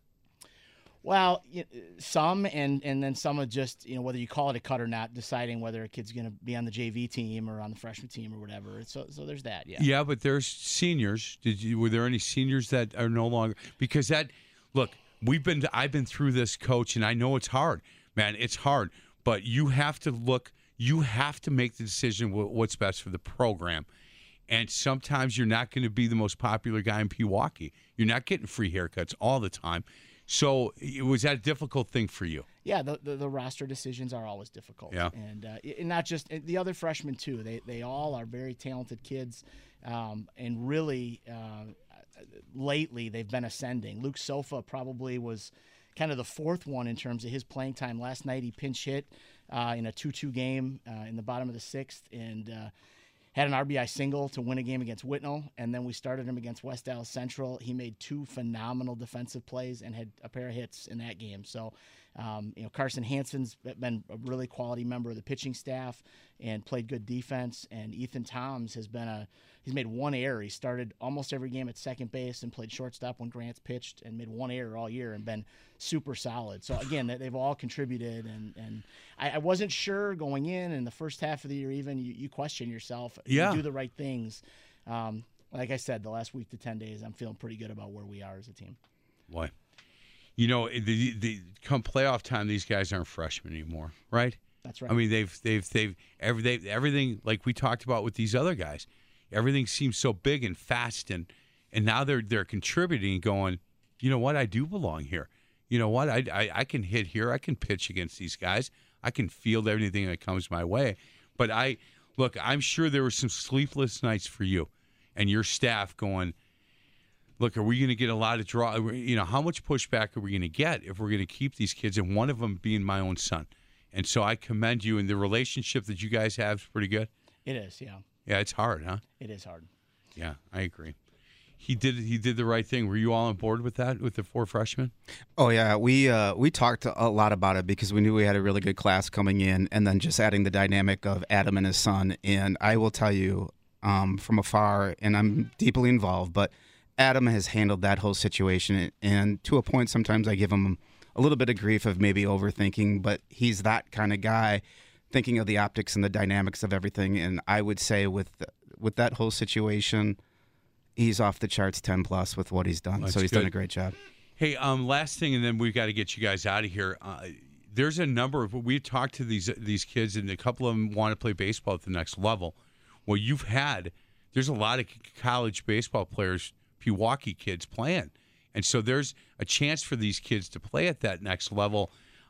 Well, you, some, and and then some of just, you know, whether you call it a cut or not, deciding whether a kid's going to be on the J V team or on the freshman team or whatever. So so there's that. Yeah. Yeah, but there's seniors. Did you? Were there any seniors that are no longer? Because that, look. We've been. I've been through this, Coach, and I know it's hard, man. It's hard, but you have to look. You have to make the decision what's best for the program. And sometimes you're not going to be the most popular guy in Pewaukee. You're not getting free haircuts all the time. So was that a difficult thing for you? Yeah, the the, the roster decisions are always difficult. Yeah, and, uh, and not just the other freshmen too. They they all are very talented kids, um, and really. Uh, Lately, they've been ascending. Luke Sofa probably was kind of the fourth one in terms of his playing time. Last night, he pinch hit uh, in a two two game uh, in the bottom of the sixth and uh, had an R B I single to win a game against Whitnall. And then we started him against West Dallas Central. He made two phenomenal defensive plays and had a pair of hits in that game. So, um, you know, Carson Hansen's been a really quality member of the pitching staff and played good defense. And Ethan Toms has been a He's made one error. He started almost every game at second base and played shortstop when Grants pitched and made one error all year and been super solid. So, again, they've all contributed. And, and I, I wasn't sure going in in the first half of the year even. You, you question yourself. Yeah. You do the right things. Um, like I said, the last week to ten days, I'm feeling pretty good about where we are as a team. Boy. You know, the, the come playoff time, these guys aren't freshmen anymore, right? That's right. I mean, they've, they've, they've, every, they've, everything like we talked about with these other guys. Everything seems so big and fast, and and now they're they're contributing and going, you know what, I do belong here. You know what, I, I, I can hit here. I can pitch against these guys. I can field anything that comes my way. But I look, I'm sure there were some sleepless nights for you and your staff going, look, are we going to get a lot of draw? You know, how much pushback are we going to get if we're going to keep these kids, and one of them being my own son? And so I commend you, and the relationship that you guys have is pretty good. It is, yeah. Yeah, it's hard, huh? It is hard. Yeah, I agree. He did he did the right thing. Were you all on board with that, with the four freshmen? Oh, yeah. We uh, we talked a lot about it because we knew we had a really good class coming in, and then just adding the dynamic of Adam and his son. And I will tell you um, from afar, and I'm deeply involved, but Adam has handled that whole situation. And to a point, sometimes I give him a little bit of grief of maybe overthinking, but he's that kind of guy, thinking of the optics and the dynamics of everything. And I would say with with that whole situation, he's off the charts ten plus with what he's done. That's so he's good. done a great job. Hey, um, last thing, and then we've got to get you guys out of here. Uh, there's a number of, we've talked to these these kids, and a couple of them want to play baseball at the next level. Well, you've had, there's a lot of college baseball players, Pewaukee kids playing. And so there's a chance for these kids to play at that next level.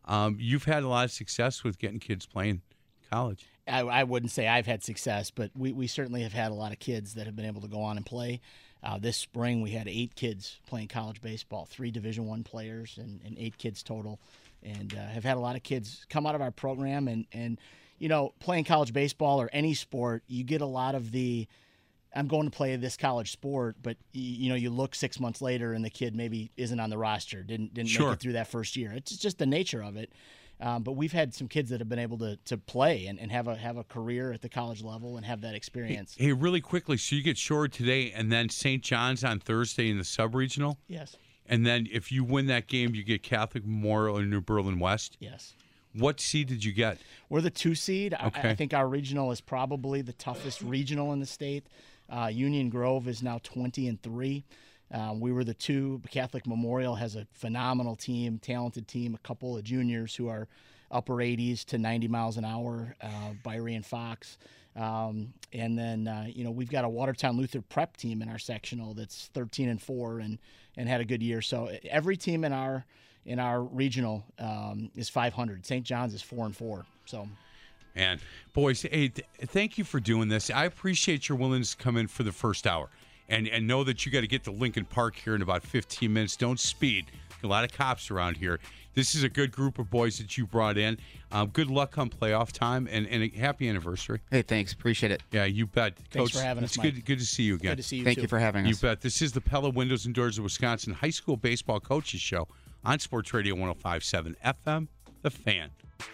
Um, you've had a lot of success with getting kids playing college. I, I wouldn't say I've had success, but we, we certainly have had a lot of kids that have been able to go on and play. Uh, this spring, we had eight kids playing college baseball, three Division One players, and, and eight kids total, and uh, have had a lot of kids come out of our program. And, and, you know, playing college baseball or any sport, you get a lot of the, I'm going to play this college sport, but, you, you know, you look six months later and the kid maybe isn't on the roster, didn't, didn't Sure. make it through that first year. It's just the nature of it. Um, but we've had some kids that have been able to to play and, and have a have a career at the college level and have that experience. Hey, really quickly, so you get Shore today and then Saint John's on Thursday in the sub-regional? Yes. And then if you win that game, you get Catholic Memorial in New Berlin West? Yes. What seed did you get? We're the two seed. Okay. I, I think our regional is probably the toughest regional in the state. Uh, Union Grove is now twenty and three. Um, we were the two. Catholic Memorial has a phenomenal team, talented team, a couple of juniors who are upper eighties to ninety miles an hour, uh, Byrie and Fox. Um, and then, uh, you know, we've got a Watertown Luther prep team in our sectional that's thirteen and four and, and had a good year. So every team in our in our regional um, is five hundred. Saint John's is four and four. So. Man, boys, hey, th- thank you for doing this. I appreciate your willingness to come in for the first hour. And and know that you got to get to Lincoln Park here in about fifteen minutes. Don't speed. A lot of cops around here. This is a good group of boys that you brought in. Um, good luck come playoff time, and, and a happy anniversary. Hey, thanks. Appreciate it. Yeah, you bet. Thanks Coach, for having it's us, good, Mike. good to see you again. Good to see you, Thank too. you for having You us. bet. This is the Pella Windows and Doors of Wisconsin High School Baseball Coaches Show on Sports Radio one oh five point seven F M, The Fan.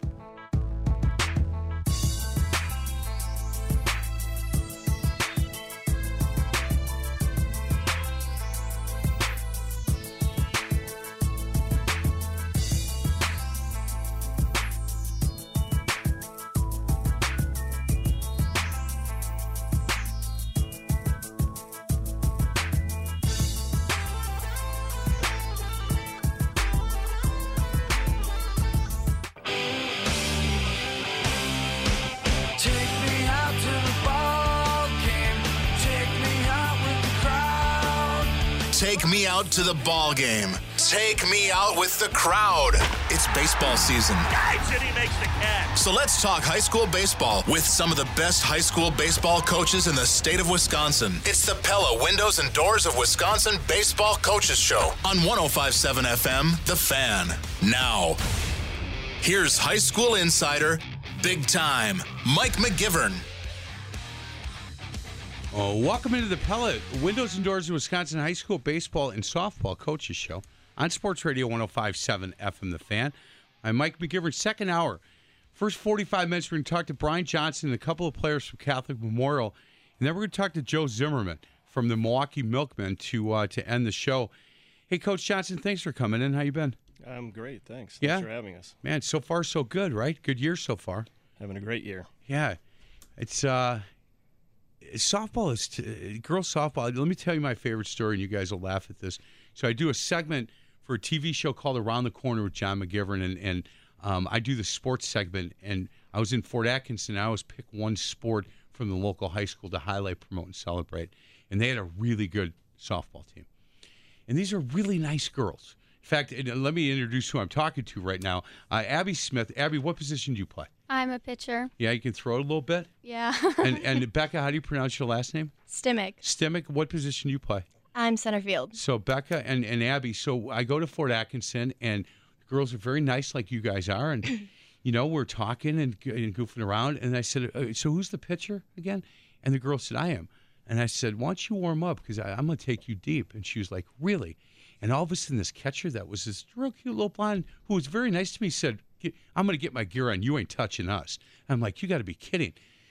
Take me out to the ball game. Take me out with the crowd. It's baseball season. Dives and he makes the catch. So let's talk high school baseball with some of the best high school baseball coaches in the state of Wisconsin. It's the Pella Windows and Doors of Wisconsin Baseball Coaches Show on one oh five point seven F M, The Fan. Now, here's high school insider, big time, Mike McGivern. Oh, welcome into the Pella Windows and Doors of Wisconsin High School Baseball and Softball Coaches Show on Sports Radio one oh five point seven F M, The Fan. I'm Mike McGivern, second hour. First forty-five minutes, we're going to talk to Brian Johnson and a couple of players from Catholic Memorial. And then we're going to talk to Joe Zimmerman from the Milwaukee Milkmen to uh, to end the show. Hey, Coach Johnson, thanks for coming in. How you been? I'm great, thanks. Yeah? Thanks for having us. Man, so far so good, right? Good year so far. Having a great year. Yeah. It's uh, softball is t- girls softball. Let me tell you my favorite story, and you guys will laugh at this. So I do a segment for a T V show called Around the Corner with John McGivern, and and um, I do the sports segment. And I was in Fort Atkinson. And I always pick one sport from the local high school to highlight, promote, and celebrate. And they had a really good softball team. And these are really nice girls. In fact, and let me introduce who I'm talking to right now. Uh, Abby Smith. Abby, what position do you play? I'm a pitcher. Yeah, you can throw it a little bit. Yeah. and and Becca, how do you pronounce your last name? Stimmick. Stimmick. What position do you play? I'm center field. So Becca and, and Abby. So I go to Fort Atkinson, and the girls are very nice, like you guys are, and you know we're talking and, and goofing around. And I said, uh, "So who's the pitcher again?" And the girl said, "I am." And I said, "Why don't you warm up? Because I'm going to take you deep." And she was like, "Really?" And all of a sudden, this catcher that was this real cute little blonde who was very nice to me said, "I'm going to get my gear on. You ain't touching us." And I'm like, "You got to be kidding."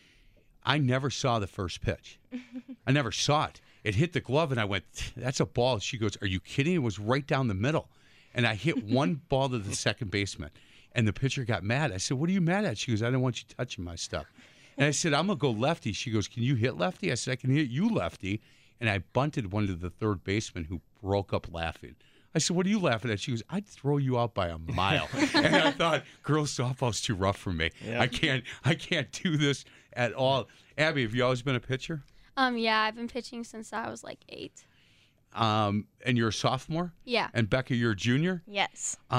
I never saw the first pitch. I never saw it. It hit the glove, and I went, "That's a ball." She goes, "Are you kidding?" It was right down the middle. And I hit one ball to the second baseman. And the pitcher got mad. I said, "What are you mad at?" She goes, "I don't want you touching my stuff." And I said, "I'm going to go lefty." She goes, "Can you hit lefty?" I said, "I can hit you lefty." And I bunted one to the third baseman, who broke up laughing. I said, "What are you laughing at?" She goes, "I'd throw you out by a mile." And I thought, girls softball's too rough for me. Yeah. I can't I can't do this at all. Abby, have you always been a pitcher? Um, yeah, I've been pitching since I was like eight. Um, and you're a sophomore? Yeah. And Becca, you're a junior? Yes. Um,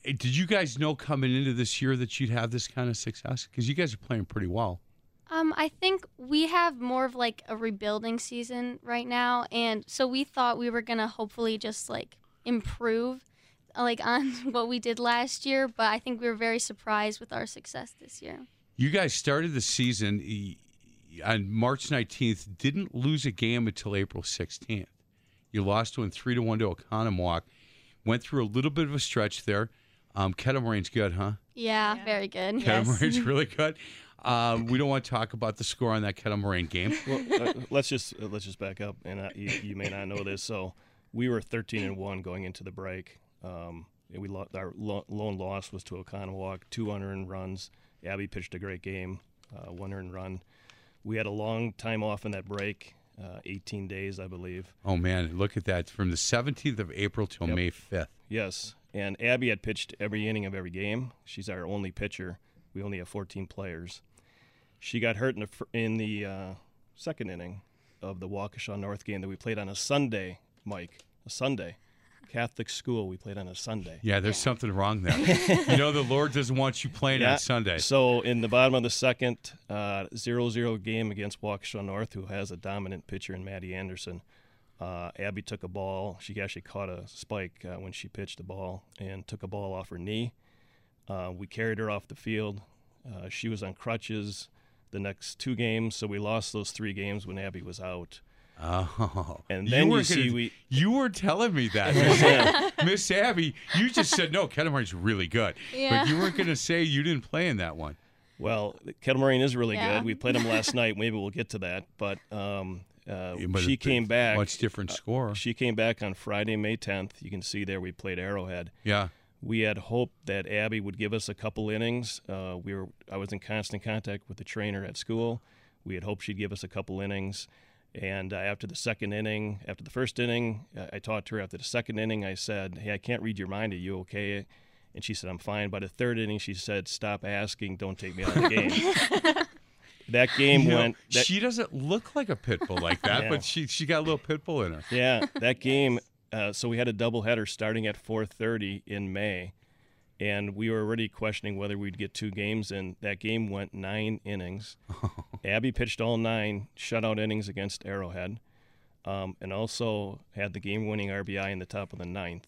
did you guys know coming into this year that you'd have this kind of success? Because you guys are playing pretty well. Um, I think we have more of like a rebuilding season right now, and so we thought we were gonna hopefully just like improve, uh, like on what we did last year. But I think we were very surprised with our success this year. You guys started the season e- on March nineteenth, didn't lose a game until April sixteenth. You lost one three to one to Oconomowoc. Went through a little bit of a stretch there. Um, Kettle Moraine's good, huh? Yeah, yeah. Very good. Kettle Yes. Moraine's really good. Um, we don't want to talk about the score on that Kettle Moraine game. Well, uh, let's just uh, let's just back up, and uh, you, you may not know this. So we were thirteen and one going into the break. Um, and we lo- our lo- lone loss was to Oconomowoc, two unearned runs. Abby pitched a great game, uh, one earned run. We had a long time off in that break, uh, eighteen days, I believe. Oh man, look at that! From the seventeenth of April till Yep. May fifth. Yes, and Abby had pitched every inning of every game. She's our only pitcher. We only have fourteen players. She got hurt in the fir- in the uh, second inning of the Waukesha North game that we played on a Sunday, Mike. A Sunday. Catholic school, we played on a Sunday. Yeah, there's something wrong there. You know, the Lord doesn't want you playing Yeah. on Sunday. So in the bottom of the second, uh, zero zero game against Waukesha North, who has a dominant pitcher in Maddie Anderson, uh, Abby took a ball. She actually caught a spike uh, when she pitched the ball and took a ball off her knee. Uh, we carried her off the field. Uh, she was on crutches the next two games, so we lost those three games when Abby was out. Oh, And then you, weren't see gonna- we. You were telling me that, Miss Ab- Miss Abby. You just said no. Kettle Moraine's really good, Yeah. but you weren't going to say you didn't play in that one. Well, Kettle Moraine is really Yeah. good. We played them last night. Maybe we'll get to that. But um, uh, Yeah, but she it's a came back. Much different score. She came back on Friday, May tenth. You can see there we played Arrowhead. Yeah. We had hoped that Abby would give us a couple innings. Uh, we were I was in constant contact with the trainer at school. We had hoped she'd give us a couple innings. And uh, after the second inning, after the first inning, uh, I talked to her. After the second inning, I said, "Hey, I can't read your mind. Are you okay?" And she said, "I'm fine." By the third inning, she said, "Stop asking. Don't take me out of the game." That game You know, went. That, she doesn't look like a pit bull like that, Yeah. but she she got a little pit bull in her. Yeah, that game. Uh, so we had a doubleheader starting at four thirty in May, and we were already questioning whether we'd get two games in. That game went nine innings. Abby pitched all nine shutout innings against Arrowhead, um, and also had the game-winning R B I in the top of the ninth.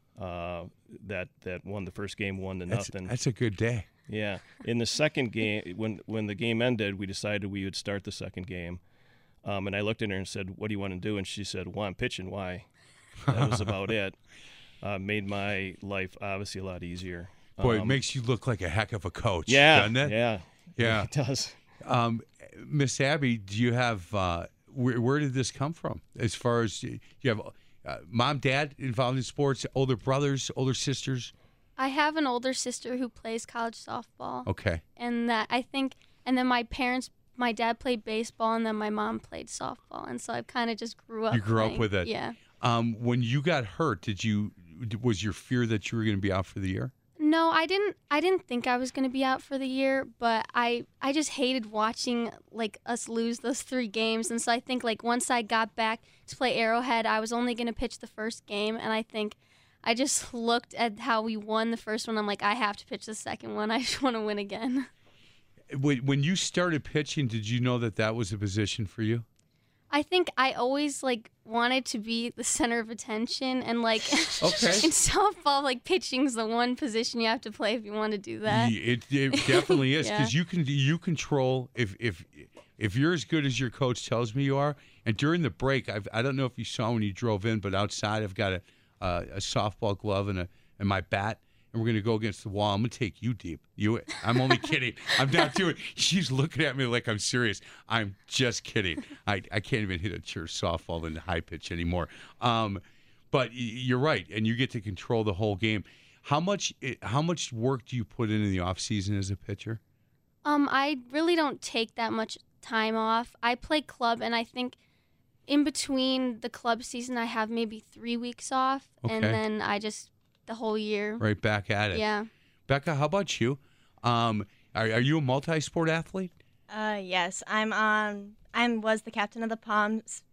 Uh, that that won the first game one to That's, nothing. that's a good day. Yeah. In the second game, when when the game ended, we decided we would start the second game. Um, and I looked at her and said, "What do you want to do?" And she said, "Well, I'm pitching. Why?" That was about it. Uh, made my life obviously a lot easier. Boy, it Um, makes you look like a heck of a coach. Yeah, doesn't it? yeah, Yeah. it does. Um, Miss Abby, do you have uh, where, where did this come from? As far as you have uh, mom, dad involved in sports, older brothers, older sisters. I have an older sister who plays college softball. Okay. And that I think, and then my parents, my dad played baseball, and then my mom played softball, and so I kind of just grew up. You grew playing. up with it. Yeah. Um, when you got hurt, did you was your fear that you were going to be out for the year? No, I didn't. I didn't think I was going to be out for the year, but I, I just hated watching like us lose those three games, and so I think like once I got back to play Arrowhead, I was only going to pitch the first game, and I think I just looked at how we won the first one. I'm like, I have to pitch the second one. I just want to win again. When when you started pitching, did you know that that was a position for you? I think I always like wanted to be the center of attention, and like Okay. in softball, like pitching's the one position you have to play if you want to do that. Yeah, It, it definitely is Yeah. because you can you control if if if you're as good as your coach tells me you are. And during the break, I've, I don't know if you saw when you drove in, but outside I've got a uh, a softball glove and a and my bat, and we're gonna go against the wall. I'm gonna take you deep. You, I'm only kidding. I'm not doing. She's looking at me like I'm serious. I'm just kidding. I, I can't even hit a church softball in the high pitch anymore. Um, but y- you're right, and you get to control the whole game. How much how much work do you put in in the off season as a pitcher? Um, I really don't take that much time off. I play club, and I think in between the club season, I have maybe three weeks off, and Okay. then I just the whole year. Right back at it. Yeah. Becca, how about you? Um, are, are you a multi-sport athlete? Uh, yes, I'm on. I was the captain of the Palms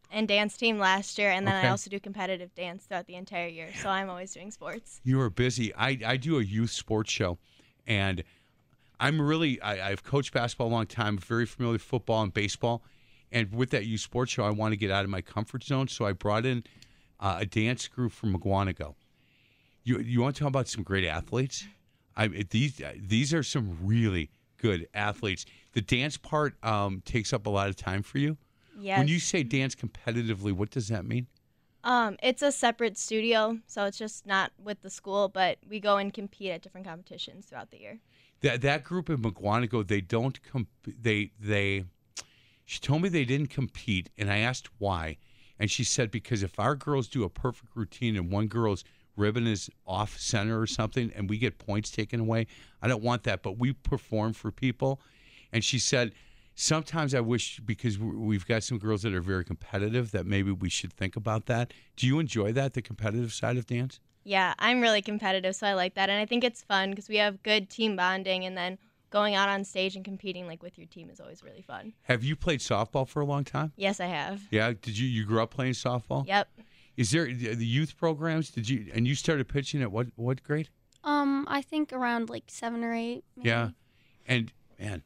and dance team last year, and then Okay. I also do competitive dance throughout the entire year. So I'm always doing sports. You are busy. I, I do a youth sports show, and I'm really, I, I've coached basketball a long time, very familiar with football and baseball. And with that youth sports show, I want to get out of my comfort zone. So I brought in uh, a dance group from McGuanago. You you want to talk about some great athletes? I these these are some really good athletes. The dance part um, takes up a lot of time for you. Yes. When you say dance competitively, what does that mean? Um, it's a separate studio, so it's just not with the school, but we go and compete at different competitions throughout the year. That that group in McGuanago, they don't comp- they they she told me they didn't compete, and I asked why, and she said because if our girls do a perfect routine and one girl's ribbon is off center or something and we get points taken away, I don't want that, but we perform for people. And she said sometimes I wish, because we've got some girls that are very competitive, that maybe we should think about that. Do you enjoy that, the competitive side of dance? Yeah, I'm really competitive, so I like that. And I think it's fun because we have good team bonding, and then going out on stage and competing like with your team is always really fun. Have you played softball for a long time? Yes, I have. Yeah. Did you, you grew up playing softball? Yep. Is there the youth programs? Did you and you started pitching at what what grade? Um, I think around like seven or eight. Maybe. Yeah, and man,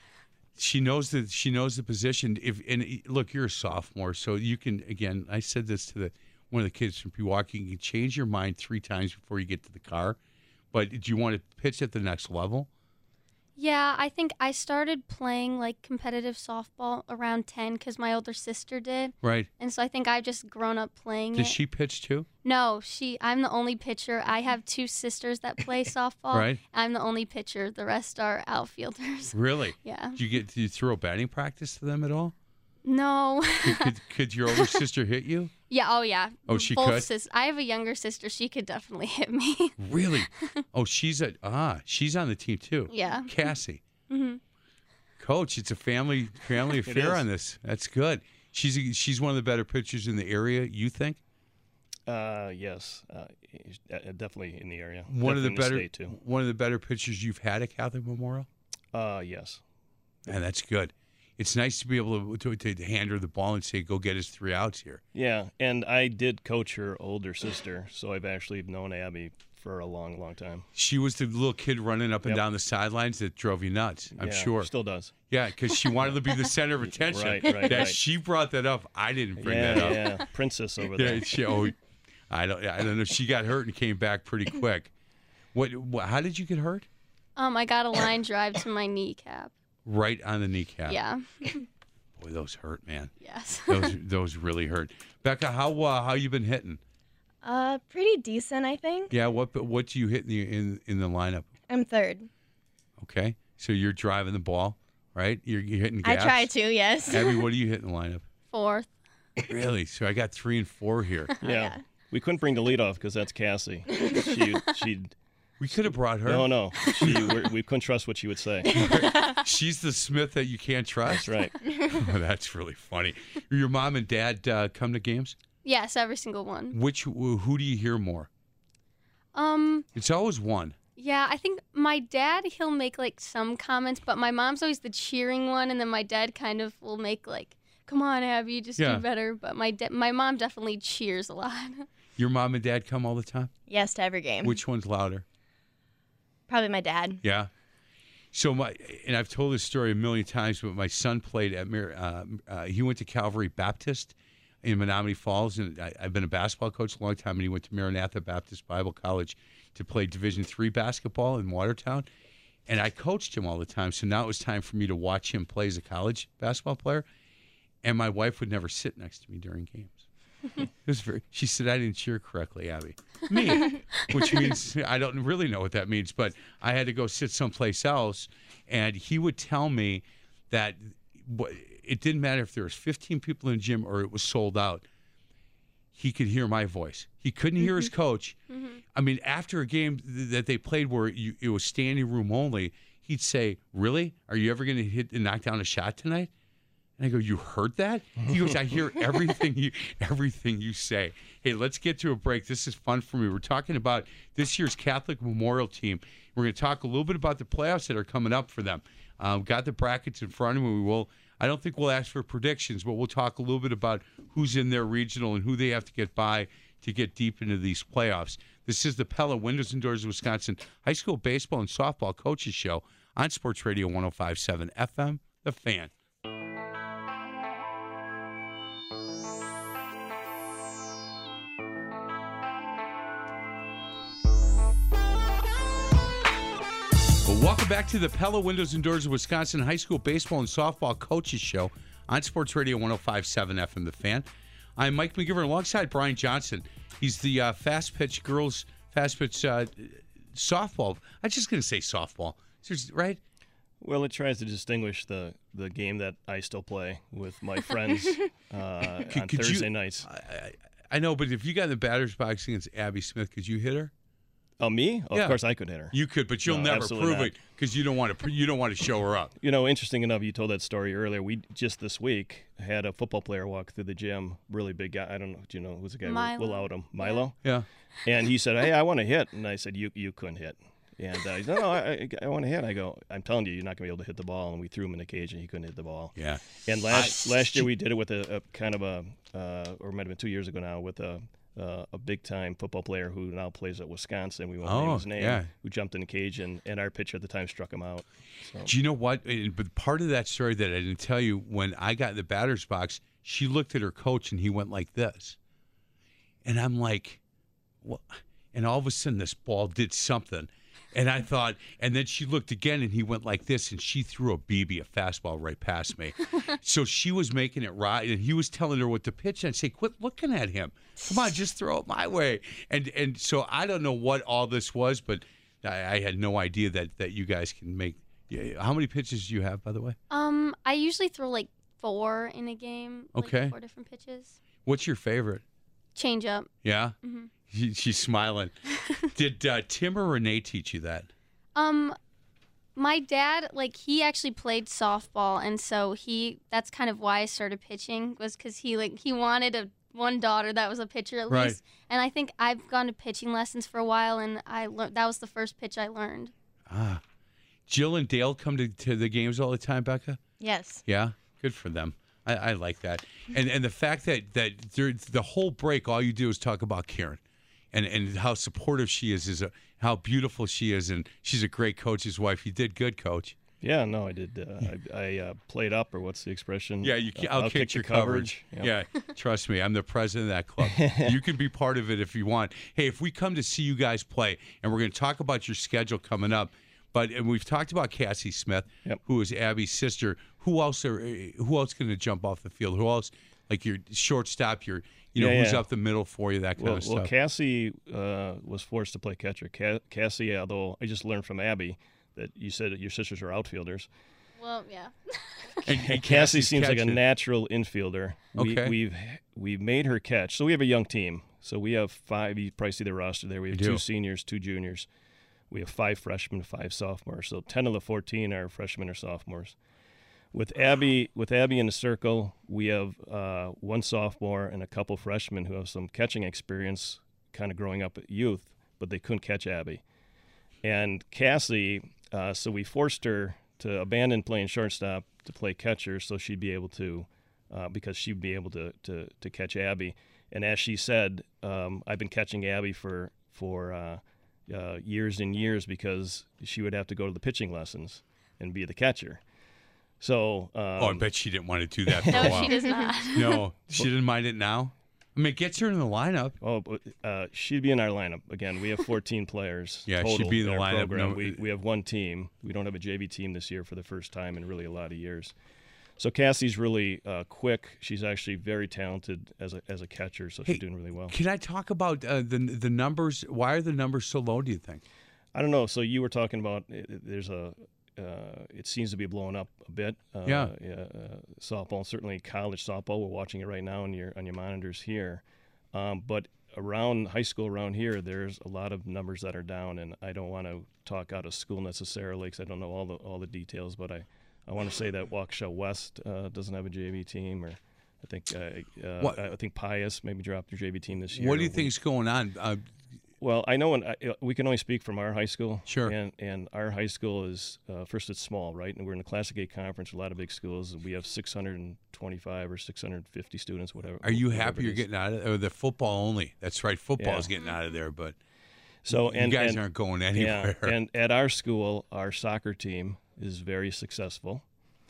she knows that she knows the position. If and look, you're a sophomore, so you can again. I said this to the one of the kids from Pewaukee. You can change your mind three times before you get to the car, but do you want to pitch at the next level? Yeah, I think I started playing like competitive softball around ten because my older sister did. Right. And so I think I've just grown up playing Does it. she pitch too? No, she. I'm the only pitcher. I have two sisters that play softball. Right. I'm the only pitcher. The rest are outfielders. Really? Yeah. Do you get do you throw batting practice to them at all? No. Could, could, could your older sister hit you? Yeah. Oh yeah. Oh, she Both could? sis- I have a younger sister. She could definitely hit me. Really? Oh, she's a ah, she's on the team too. Yeah. Cassie. hmm Coach, it's a family family It affair is. on this. That's good. She's a, she's one of the better pitchers in the area. You think? Uh, yes, uh, uh, definitely in the area. One of the Definitely in better state too. one of the better pitchers you've had at Catholic Memorial. Uh, yes. And that's good. It's nice to be able to, to, to hand her the ball and say, "Go get us three outs here." Yeah, and I did coach her older sister, so I've actually known Abby for a long, long time. She was the little kid running up and Yep. down the sidelines that drove you nuts. I'm Yeah, sure. still does. Yeah, because she wanted to be the center of attention. Right, right, that right. she brought that up. I didn't bring Yeah, that up. yeah, princess over Yeah, there. she, oh, I don't. I don't know. She got hurt and came back pretty quick. What? what how did you get hurt? Um, I got a line drive to my kneecap. Right on the kneecap. Yeah. Boy, those hurt, man. Yes. those those really hurt. Becca, how uh, how you been hitting? Uh, pretty decent, I think. Yeah. What what do you hit in the in, in the lineup? I'm third. Okay. So you're driving the ball, right? You're, you're hitting I gaps. try to, yes. Abby, what do you hit in the lineup? Fourth. Really? So I got three and four here. Yeah. We couldn't bring the lead off because that's Cassie. She she. We could have brought her. No, no. She, we're, we couldn't trust what she would say. She's the Smith that you can't trust. That's right. Oh, that's really funny. Your mom and dad uh, come to games? Yes, every single one. Which who do you hear more? Um. It's always one. Yeah, I think my dad, he'll make like some comments, but my mom's always the cheering one, and then my dad kind of will make like, "Come on, Abby, just Yeah. do better." But my da- my mom definitely cheers a lot. Your mom and dad come all the time? Yes, to every game. Which one's louder? Probably my dad. Yeah. So my and I've told this story a million times, but my son played at Mar- uh, uh, he went to Calvary Baptist in Menominee Falls, and I, I've been a basketball coach a long time, and he went to Maranatha Baptist Bible College to play Division three basketball in Watertown, and I coached him all the time. So now it was time for me to watch him play as a college basketball player, and my wife would never sit next to me during games. It was very. She said I didn't cheer correctly, Abby. Me, which means I don't really know what that means, but I had to go sit someplace else, and he would tell me that wh- it didn't matter if there was fifteen people in the gym or it was sold out. He could hear my voice. He couldn't hear his coach. I mean, after a game th- that they played where you, it was standing room only, he'd say, "Really? Are you ever going to hit and knock down a shot tonight?" And I go, "You heard that?" He goes, "I hear everything you everything you say." Hey, let's get to a break. This is fun for me. We're talking about this year's Catholic Memorial team. We're going to talk a little bit about the playoffs that are coming up for them. Um, got the brackets in front of me. We will. I don't think we'll ask for predictions, but we'll talk a little bit about who's in their regional and who they have to get by to get deep into these playoffs. This is the Pella Windows and Doors of Wisconsin High School Baseball and Softball Coaches Show on Sports Radio one oh five point seven F M, The Fan. Well, welcome back to the Pella Windows and Doors of Wisconsin High School Baseball and Softball Coaches Show on Sports Radio one oh five point seven F M, The Fan. I'm Mike McGivern alongside Brian Johnson. He's the uh, fast pitch girls, fast pitch uh, softball. I'm just going to say softball, right? Well, it tries to distinguish the, the game that I still play with my friends uh, could, on could Thursday you, nights. I, I know, but if you got in the batter's box against Abby Smith, could you hit her? Oh, me? Oh, yeah. Of course, I could hit her. You could, but you'll no, never prove not. it because you don't want to. You don't want to show her up. You know, interesting enough, you told that story earlier. We just this week had a football player walk through the gym. Really big guy. I don't know. Do you know who's the guy? Milo. Will Odom. Milo. Yeah. And he said, "Hey, I want to hit," and I said, "You you couldn't hit." And uh, he said, "No, no, I, I want to hit." I go, "I'm telling you, you're not going to be able to hit the ball." And we threw him in the cage, and he couldn't hit the ball. Yeah. And last I, last year we did it with a, a kind of a, uh, or it might have been two years ago now, with a. Uh, a big-time football player who now plays at Wisconsin. We won't oh, name his name. Yeah. Who jumped in the cage, and, and our pitcher at the time struck him out. So. Do you know what? But part of that story that I didn't tell you, when I got in the batter's box, she looked at her coach, and he went like this. And I'm like, what? And all of a sudden, this ball did something. And I thought, and then she looked again, and he went like this, and she threw a B B, a fastball, right past me. So she was making it right, and he was telling her what to pitch, and I'd say, quit looking at him. Come on, just throw it my way. And and so I don't know what all this was, but I, I had no idea that, that you guys can make. Yeah, how many pitches do you have, by the way? Um, I usually throw like four in a game. Okay. Like four different pitches. What's your favorite? Change up. Yeah? Mm-hmm. She, she's smiling. Did uh, Tim or Renee teach you that? Um, my dad, like, he actually played softball, and so he, that's kind of why I started pitching, was because he, like, he wanted a one daughter that was a pitcher at right. least. And I think I've gone to pitching lessons for a while, and I learned, that was the first pitch I learned. Ah. Jill and Dale come to, to the games all the time, Becca? Yes. Yeah? Good for them. I, I like that. And and the fact that, that there, the whole break, all you do is talk about Karen. And and how supportive she is, is a, how beautiful she is, and she's a great coach's wife. You did good, Coach. Yeah, no, I did. Uh, I, I uh, played up, or what's the expression? Yeah, you uh, I'll kick your coverage. coverage. Yep. Yeah, trust me, I'm the president of that club. You can be part of it if you want. Hey, if we come to see you guys play, and we're going to talk about your schedule coming up, but and we've talked about Cassie Smith, yep. who is Abby's sister. Who else are? Who else going to jump off the field? Who else? Like your shortstop, your you know yeah, who's yeah. up the middle for you, that kind well, of stuff. Well, Cassie uh, was forced to play catcher. Ca- Cassie, although I just learned from Abby that you said that your sisters are outfielders. Well, yeah. and, and Cassie seems catching. like a natural infielder. We, okay. We've we've made her catch. So we have a young team. So we have five. You probably see the roster there. We have you two do. seniors, two juniors. We have five freshmen, five sophomores. So ten of the fourteen are freshmen or sophomores. With Abby, with Abby in the circle, we have uh, one sophomore and a couple freshmen who have some catching experience, kind of growing up at youth, but they couldn't catch Abby. And Cassie, uh, so we forced her to abandon playing shortstop to play catcher, so she'd be able to, uh, because she'd be able to, to to catch Abby. And as she said, um, I've been catching Abby for for uh, uh, years and years because she would have to go to the pitching lessons and be the catcher. So, um, oh, I bet she didn't want to do that for no, a while. she does not. No, she didn't mind it now. I mean, it gets her in the lineup. Oh, but, uh, she'd be in our lineup. Again, we have fourteen players. Yeah, total she'd be in the our lineup. program. No, we we have one team. We don't have a J V team this year for the first time in really a lot of years. So Cassie's really uh, quick. She's actually very talented as a as a catcher. So Hey, she's doing really well. Can I talk about uh, the the numbers? Why are the numbers so low, do you think? I don't know. So you were talking about uh, there's a. Uh, it seems to be blowing up a bit. Uh, Yeah. Uh, softball, certainly college softball. We're watching it right now on your on your monitors here. Um, but around high school, around here, there's a lot of numbers that are down, and I don't want to talk out of school necessarily because I don't know all the all the details. But I, I want to say that Waukesha West uh, doesn't have a J V team, or I think uh, uh, What- I think Pius maybe dropped their J V team this year. What do you think is going on? Uh, Well, I know, in, uh, we can only speak from our high school. Sure. And and our high school is uh, first, it's small, right? And we're in the Classic A conference, a lot of big schools. We have six hundred twenty-five or six hundred fifty students, whatever. Are you whatever happy it you're is. getting out of or the football only? That's right, football Yeah. is getting out of there, but So and you guys and- aren't going anywhere. Yeah, and at our school, our soccer team is very successful,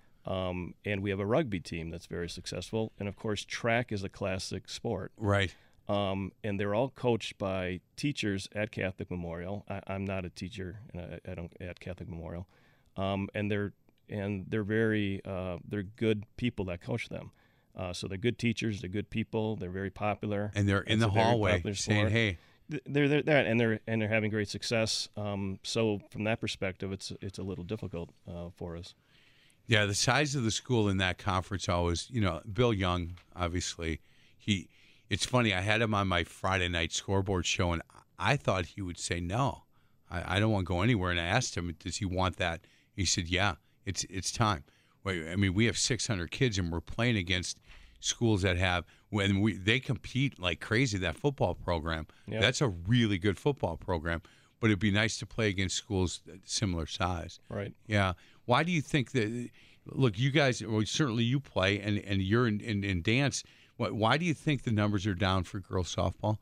um, and we have a rugby team that's very successful, and of course, track is a classic sport. Right. Um, and they're all coached by teachers at Catholic Memorial. I, I'm not a teacher, and I, I don't at Catholic Memorial, um, and they're and they're very uh, they're good people that coach them. Uh, so they're good teachers, they're good people, they're very popular, And they're in It's the a very hallway popular saying, sport. "Hey." Th- They're, they're there, and they're and they're having great success. Um, so from that perspective, it's it's a little difficult uh, for us. Yeah, the size of the school in that conference always, you know, Bill Young, obviously, he. It's funny. I had him on my Friday night scoreboard show, and I thought he would say no. I, I don't want to go anywhere. And I asked him, does he want that? He said, yeah, it's it's time. Wait, I mean, we have six hundred kids, and we're playing against schools that have when we they compete like crazy. That football program, Yeah. that's a really good football program. But it'd be nice to play against schools similar size. Right. Yeah. Why do you think that? Look, you guys, well, certainly you play, and, and you're in, in, in dance. Why, why do you think the numbers are down for girls softball?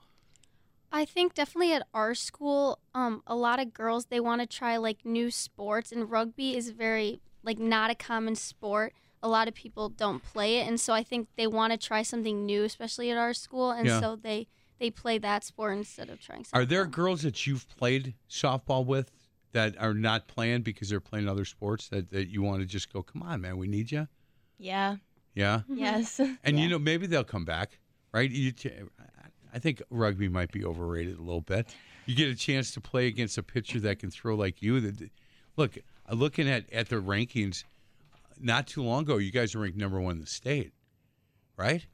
I think definitely at our school, um, a lot of girls, they want to try like new sports, and rugby is very like not a common sport. A lot of people don't play it, and so I think they want to try something new, especially at our school, and Yeah. so they they play that sport instead of trying something. Are there girls that you've played softball with that are not playing because they're playing other sports that, that you want to just go, come on, man, we need you? Yeah. Yeah? Yes. And, you know, maybe they'll come back, right? You t- I think rugby might be overrated a little bit. You get a chance to play against a pitcher that can throw like you. That, look, looking at, at the rankings, not too long ago, you guys were ranked number one in the state, right?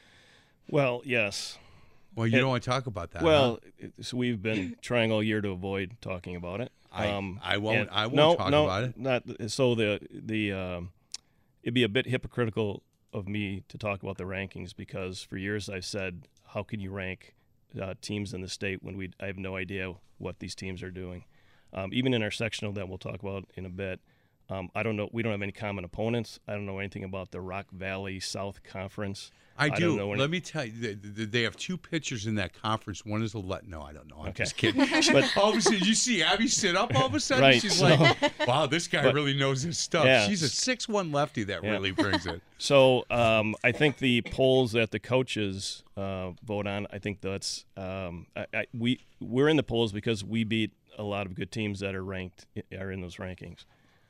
Well, yes. Well, you It- don't want to talk about that. Well, huh? it- so we've been trying all year to avoid talking about it. I- I won't- and- I won't no, talk no, about it. Not so the the um, it'd be a bit hypocritical of me to talk about the rankings because for years I've said, how can you rank uh, teams in the state when we I have no idea what these teams are doing. Um, even in our sectional that we'll talk about in a bit, um, I don't know. We don't have any common opponents. I don't know anything about the Rock Valley South Conference. I do. don't know any- Let me tell you, they, they they have two pitchers in that conference. One is a let. No, I don't know. I'm Okay. just kidding. But- all of a sudden, you see Abby sit up. All of a sudden, Right, she's so- like, "Wow, this guy But- really knows his stuff." Yeah. She's a six one lefty that Yeah. really brings it. So um, I think the polls that the coaches uh, vote on, I think that's um, I, I, we we're in the polls because we beat a lot of good teams that are ranked are in those rankings,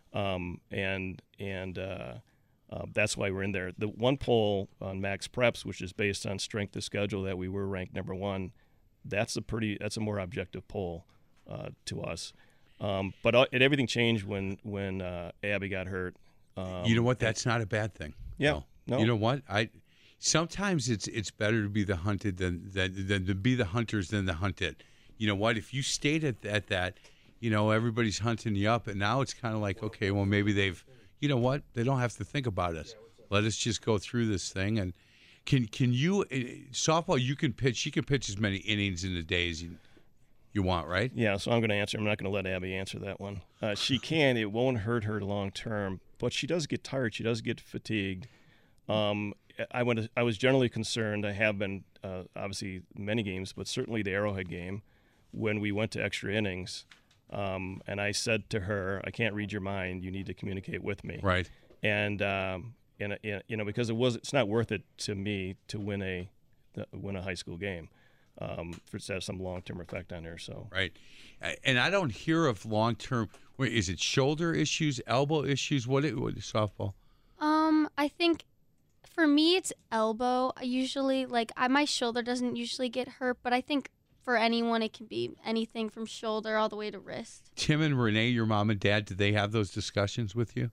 um, and and uh, uh, that's why we're in there. The one poll on Max Preps, which is based on strength of schedule, that we were ranked number one. That's a pretty that's a more objective poll uh, to us. Um, but uh, it, everything changed when when uh, Abby got hurt. Um, You know what? That's not a bad thing. Yeah. No. No. You know what? I sometimes it's it's better to be the hunted than than, than to be the hunters than the hunted. You know what? If you stayed at, at that, you know, everybody's hunting you up, and now it's kind of like, okay, well, maybe they've, you know what? They don't have to think about us. Let us just go through this thing. And can can you uh, softball? You can pitch. You can pitch as many innings in a day as you you want, right? Yeah, so I'm going to answer. I'm not going to let Abby answer that one. Uh, she can. It won't hurt her long term, but she does get tired. She does get fatigued. Um, I went. I was generally concerned. I have been uh, obviously many games, but certainly the Arrowhead game when we went to extra innings. Um, and I said to her, "I can't read your mind. You need to communicate with me." Right. And um, and uh, you know, because it was, it's not worth it to me to win a win a high school game. Um, for it to have some long-term effect on her. So right, and I don't hear of long-term. Wait, is it shoulder issues, elbow issues? What it what is softball? Um, I think for me it's elbow. I usually like I, my shoulder doesn't usually get hurt, but I think for anyone it can be anything from shoulder all the way to wrist. Tim and Renee, your mom and dad, did they have those discussions with you?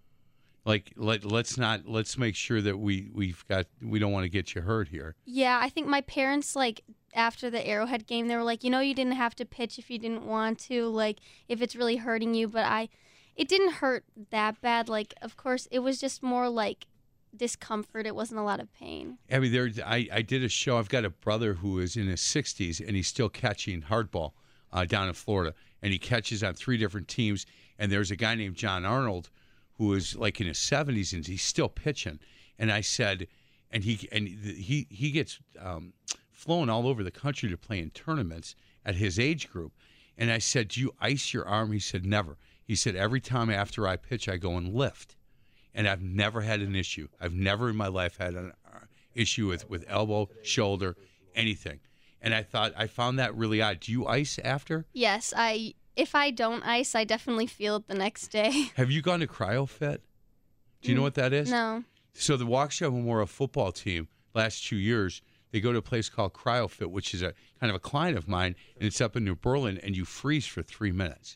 Like, let let's not let's make sure that we we've got we don't want to get you hurt here. Yeah, I think my parents, like, after the Arrowhead game, they were like, you know, you didn't have to pitch if you didn't want to, like, if it's really hurting you. But I, it didn't hurt that bad. Like, of course, it was just more like discomfort. It wasn't a lot of pain. I mean, there. I, I did a show. I've got a brother who is in his sixties, and he's still catching hardball uh, down in Florida. And he catches on three different teams. And there's a guy named John Arnold who is like in his seventies, and he's still pitching. And I said, and he and he he gets um, flown all over the country to play in tournaments at his age group. And I said, do you ice your arm? He said, never. He said, every time after I pitch, I go and lift. And I've never had an issue. I've never in my life had an uh, issue with, with elbow, shoulder, anything. And I thought, I found that really odd. Do you ice after? Yes, I. If I don't ice, I definitely feel it the next day. Have you gone to CryoFit? Do you know what that is? No. So the Waukesha Memorial football team, last two years, they go to a place called CryoFit, which is a kind of a client of mine, and it's up in New Berlin, and you freeze for three minutes.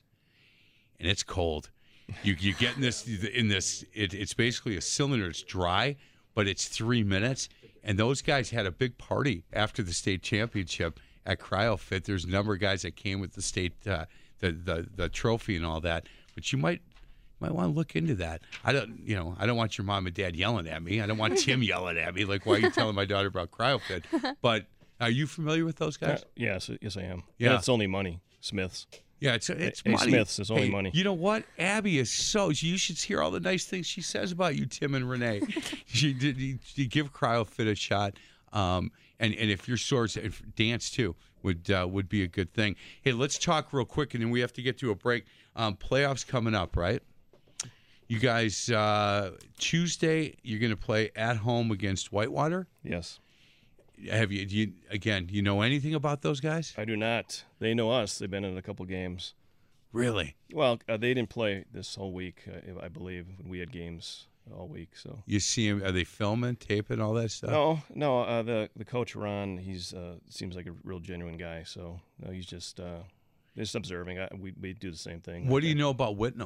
And it's cold. You you get in this in this. It, it's basically a cylinder. It's dry, but it's three minutes. And those guys had a big party after the state championship at CryoFit. There's a number of guys that came with the state, uh, the the the trophy and all that. But you might might want to look into that. I don't, you know, I don't want your mom and dad yelling at me. I don't want Tim yelling at me. Like, why are you telling my daughter about CryoFit? But are you familiar with those guys? Uh, yes, yes, I am. Yeah, and it's only money. Smiths. Yeah, it's it's hey, money. Smiths is only Hey, money. You know what? Abby is so. You should hear all the nice things she says about you, Tim and Renee. she did. You, you give CryoFit a shot, um, and and if your source, if dance too would uh, would be a good thing. Hey, let's talk real quick, and then we have to get to a break. Um, playoffs coming up, right? You guys, uh, Tuesday, you're going to play at home against Whitewater. Yes. Have you, do you? Again, do you know anything about those guys? I do not. They know us. They've been in a couple games. Really? Well, uh, they didn't play this whole week, uh, I believe. We had games all week. So You see them? Are they filming, taping, all that stuff? no, no. Uh, the the coach Ron, he's uh, seems like a real genuine guy. So no, he's just uh, just observing. I, we we do the same thing. What do you know about Whitnall?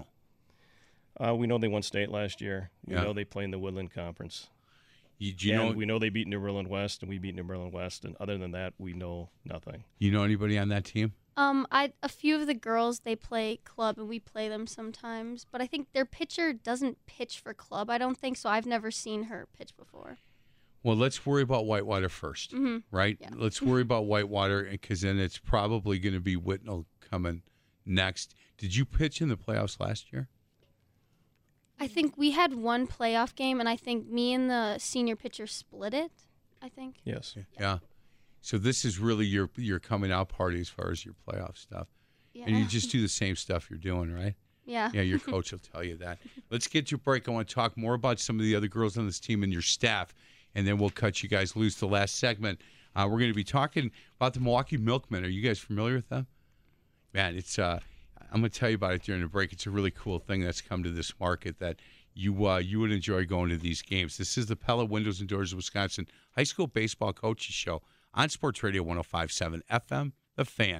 Uh, we know they won state last year. We Yeah. know they play in the Woodland Conference. You, do you and know? we know they beat New Berlin West, and we beat New Berlin West. And other than that, we know nothing. You know anybody on that team? Um, I a few of the girls they play club and we play them sometimes, but I think their pitcher doesn't pitch for club. I don't think so. I've never seen her pitch before. Well, let's worry about Whitewater first, Mhm. right? Yeah. Let's worry about Whitewater, because then it's probably going to be Whitnall coming next. Did you pitch in the playoffs last year? I think we had one playoff game, and I think me and the senior pitcher split it. I think. Yes. Yeah. So this is really your your coming out party as far as your playoff stuff. And you Yeah. just do the same stuff you're doing, right? Yeah. Yeah, your coach will tell you that. Let's get to a break. I want to talk more about some of the other girls on this team and your staff, and then we'll cut you guys loose. The last segment, uh, we're going to be talking about the Milwaukee Milkmen. Are you guys familiar with them? Man, it's uh, I'm going to tell you about it during the break. It's a really cool thing that's come to this market that you uh, you would enjoy going to these games. This is the Pella Windows and Doors of Wisconsin High School Baseball Coaches Show on Sports Radio one oh five point seven F M, The Fan.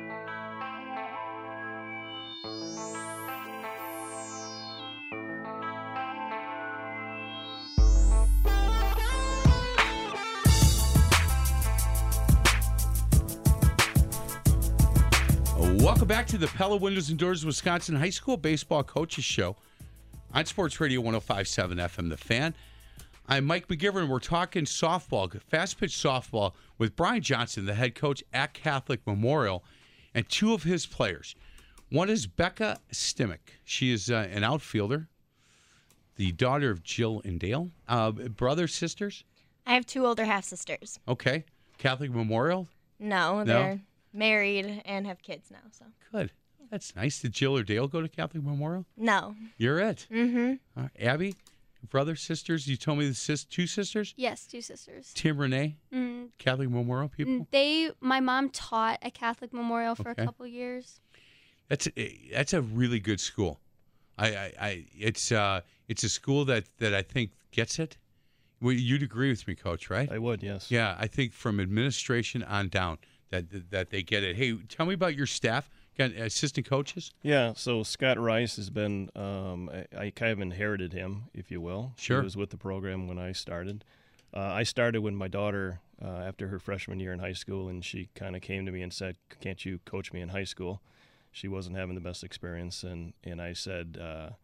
Welcome back to the Pella Windows and Doors Wisconsin High School Baseball Coaches Show on Sports Radio one oh five point seven F M, The Fan. I'm Mike McGivern. We're talking softball, fast pitch softball with Brian Johnson, the head coach at Catholic Memorial, and two of his players. One is Becca Stimick. She is uh, an outfielder, the daughter of Jill and Dale. Uh, brothers, sisters? I have two older half sisters. Okay. Catholic Memorial? No, No? they're married and have kids now. So Good. That's nice. Did Jill or Dale go to Catholic Memorial? no. You're it. Mm-hmm. All right. Abby, brothers, sisters? You told me the sis- two sisters? Yes, two sisters. Tim, Renee, Mm, Catholic Memorial people? mm, they, my mom taught at Catholic Memorial for Okay. a couple years. That's a, that's a really good school. I, I, I it's uh it's a school that, that I think gets it. Well, you'd agree with me, Coach, right? I would, yes. Yeah, I think from administration on down that that they get it. Hey, tell me about your staff. Got assistant coaches? Yeah, so Scott Rice has been, um, I, I kind of inherited him, if you will. Sure. He was with the program when I started. Uh, I started when my daughter, uh, after her freshman year in high school, and she kind of came to me and said, can't you coach me in high school? She wasn't having the best experience, and, and I said, uh,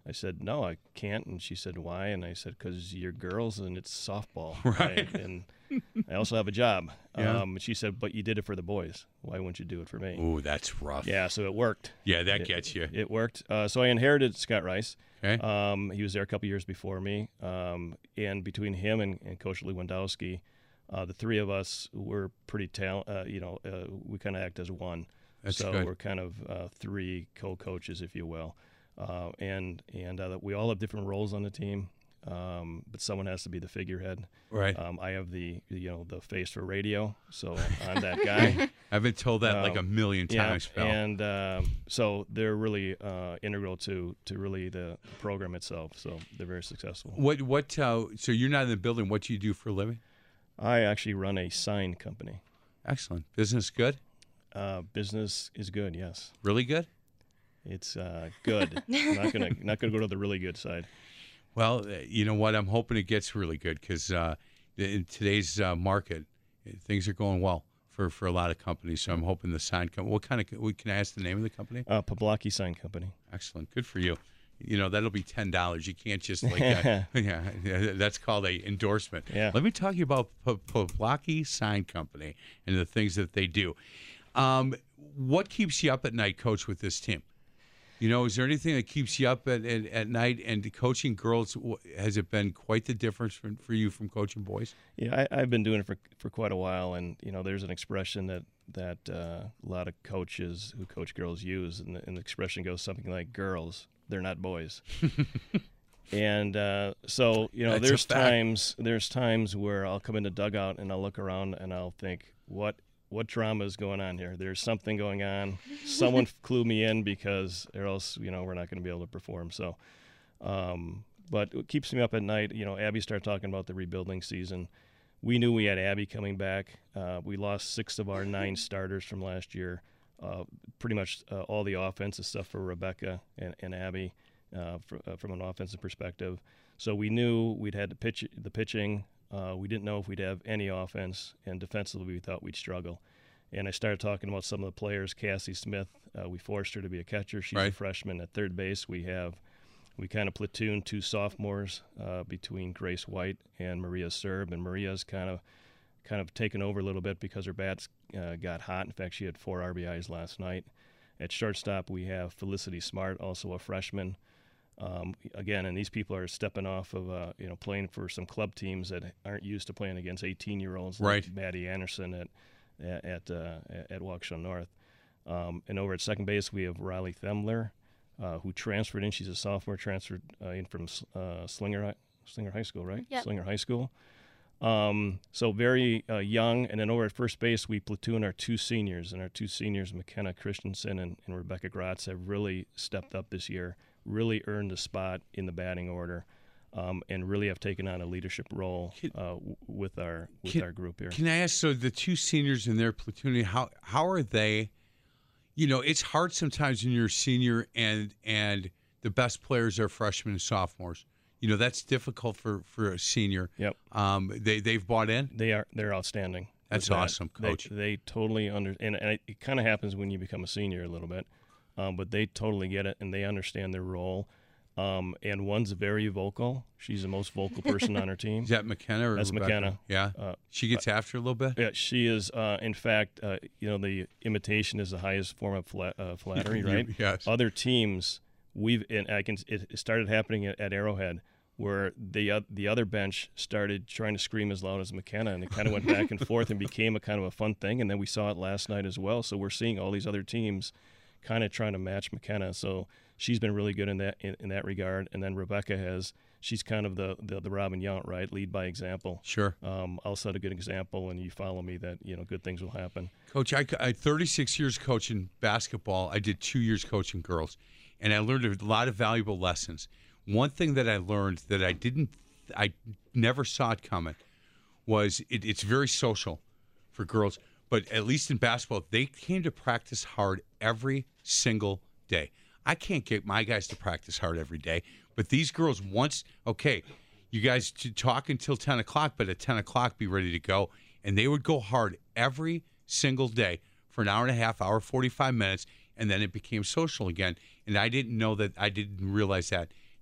I said, no, I can't. And she said, why? And I said, because you're girls and it's softball. Right. And I also have a job. Yeah. Um, and she said, but you did it for the boys. Why wouldn't you do it for me? Ooh, that's rough. Yeah, so it worked. Yeah, that it, gets you. It worked. Uh, so I inherited Scott Rice. Okay. Um, he was there a couple years before me. Um, and between him and, and Coach Lewandowski, uh, the three of us were pretty talent. Uh, you know, uh, we kind of act as one. That's so good. we're kind of uh, three co-coaches, if you will. Uh, and and uh, we all have different roles on the team, um, but someone has to be the figurehead. Right. Um, I have the you know the face for radio, so I'm that guy. I've been told that um, like a million times, yeah, pal. And um, so they're really uh, integral to to really the program itself. So they're very successful. What what? Uh, so you're not in the building. What do you do for a living? I actually run a sign company. Excellent. Business good? Uh, business is good. Yes. Really good? It's uh, good. I'm not gonna not gonna go to the really good side. Well, uh, you know what? I'm hoping it gets really good because uh, in today's uh, market, things are going well for, for a lot of companies. So I'm hoping the sign company. What kind of? What, can I ask the name of the company? Uh, Pawlowski Sign Company. Excellent. Good for you. You know that'll be ten dollars. You can't just like uh, yeah. That's called a endorsement. Yeah. Let me talk to you about P- Pawlowski Sign Company and the things that they do. Um, what keeps you up at night, Coach, with this team? You know, is there anything that keeps you up at, at, at night? And coaching girls, has it been quite the difference for, for you from coaching boys? Yeah, I, I've been doing it for for quite a while, and you know, there's an expression that that uh, a lot of coaches who coach girls use, and the, and the expression goes something like, "Girls, they're not boys." And uh, so, you know, That's a there's fact. times there's times where I'll come in the dugout and I'll look around and I'll think, what what drama is going on here? There's something going on. Someone clue me in, because or else, you know, we're not going to be able to perform. So, um, but it keeps me up at night. You know, Abby started talking about the rebuilding season. We knew we had Abby coming back. Uh, we lost six of our nine starters from last year. Uh, pretty much uh, all the offensive stuff for Rebecca and, and Abby uh, for, uh, from an offensive perspective. So we knew we'd had the pitch, the pitching. Uh, we didn't know if we'd have any offense, and defensively we thought we'd struggle. And I started talking about some of the players. Cassie Smith, uh, we forced her to be a catcher. She's Right. a freshman. At third base, we have we kind of platooned two sophomores uh, between Grace White and Maria Serb, and Maria's kind of kind of taken over a little bit because her bats uh, got hot. In fact, she had four R B Is last night. At shortstop, we have Felicity Smart, also a freshman. Um, again, and these people are stepping off of, uh, you know, playing for some club teams that aren't used to playing against eighteen-year-olds like Right. Maddie Anderson at at uh, at Waukesha North. Um, and over at second base, we have Riley Themler, uh, who transferred in. She's a sophomore, transferred uh, in from uh, Slinger Hi- Slinger High School, right? Yep. Slinger High School. Um, so very uh, young. And then over at first base, we platoon our two seniors, and our two seniors, McKenna Christensen and, and Rebecca Gratz, have really stepped up this year, really earned a spot in the batting order, um, and really have taken on a leadership role uh, w- with our with Can- our group here. Can I ask, so the two seniors in their platooning, how how are they? You know, it's hard sometimes when you're a senior and and the best players are freshmen and sophomores. You know, that's difficult for, for a senior. Yep. Um, they they've bought in. They are they're outstanding. That's with that. awesome, Coach. They, they totally under and, and it kind of happens when you become a senior a little bit, um, but they totally get it and they understand their role. Um, and one's very vocal. She's the most vocal person on her team. Is that McKenna or That's Rebecca? McKenna. Yeah. Uh, She gets after a little bit. Yeah, she is. Uh, in fact, uh, you know, the imitation is the highest form of flat, uh, flattery, right? Yes. Other teams, we've and I can. It started happening at, at Arrowhead, where the uh, the other bench started trying to scream as loud as McKenna, and it kind of went back and forth and became a kind of a fun thing. And then we saw it last night as well. So we're seeing all these other teams kind of trying to match McKenna. So she's been really good in that in, in that regard. And then Rebecca has. She's kind of the, the, the Robin Yount, right? Lead by example. Sure. Um, I'll set a good example, and you follow me that, you know, good things will happen. Coach, I, I thirty-six years coaching basketball. I did two years coaching girls, and I learned a lot of valuable lessons. One thing that I learned that I didn't, I never saw it coming, was it, it's very social for girls. But at least in basketball, they came to practice hard every single day. I can't get my guys to practice hard every day. But these girls, once, okay, you guys to talk until ten o'clock, but at ten o'clock, be ready to go. And they would go hard every single day for an hour and a half, hour, forty-five minutes, and then it became social again. And I didn't know that, I didn't realize that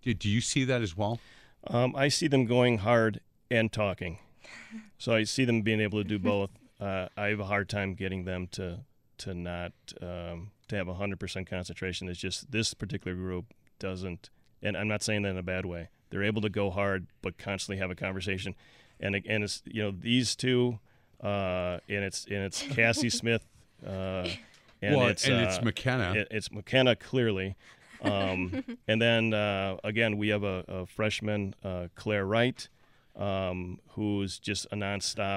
Do, do you see that as well? Um, I see them going hard and talking. So I see them being able to do both. Uh, I have a hard time getting them to to not um, to have one hundred percent concentration. It's just this particular group doesn't, and I'm not saying that in a bad way. They're able to go hard but constantly have a conversation. And and it's, you know, these two, uh, and it's and it's Cassie Smith, uh, and well, it's and uh, it's McKenna. It, it's McKenna clearly. Um, and then, uh, again, we have a, a freshman, uh, Claire Wright, um, who's just a nonstop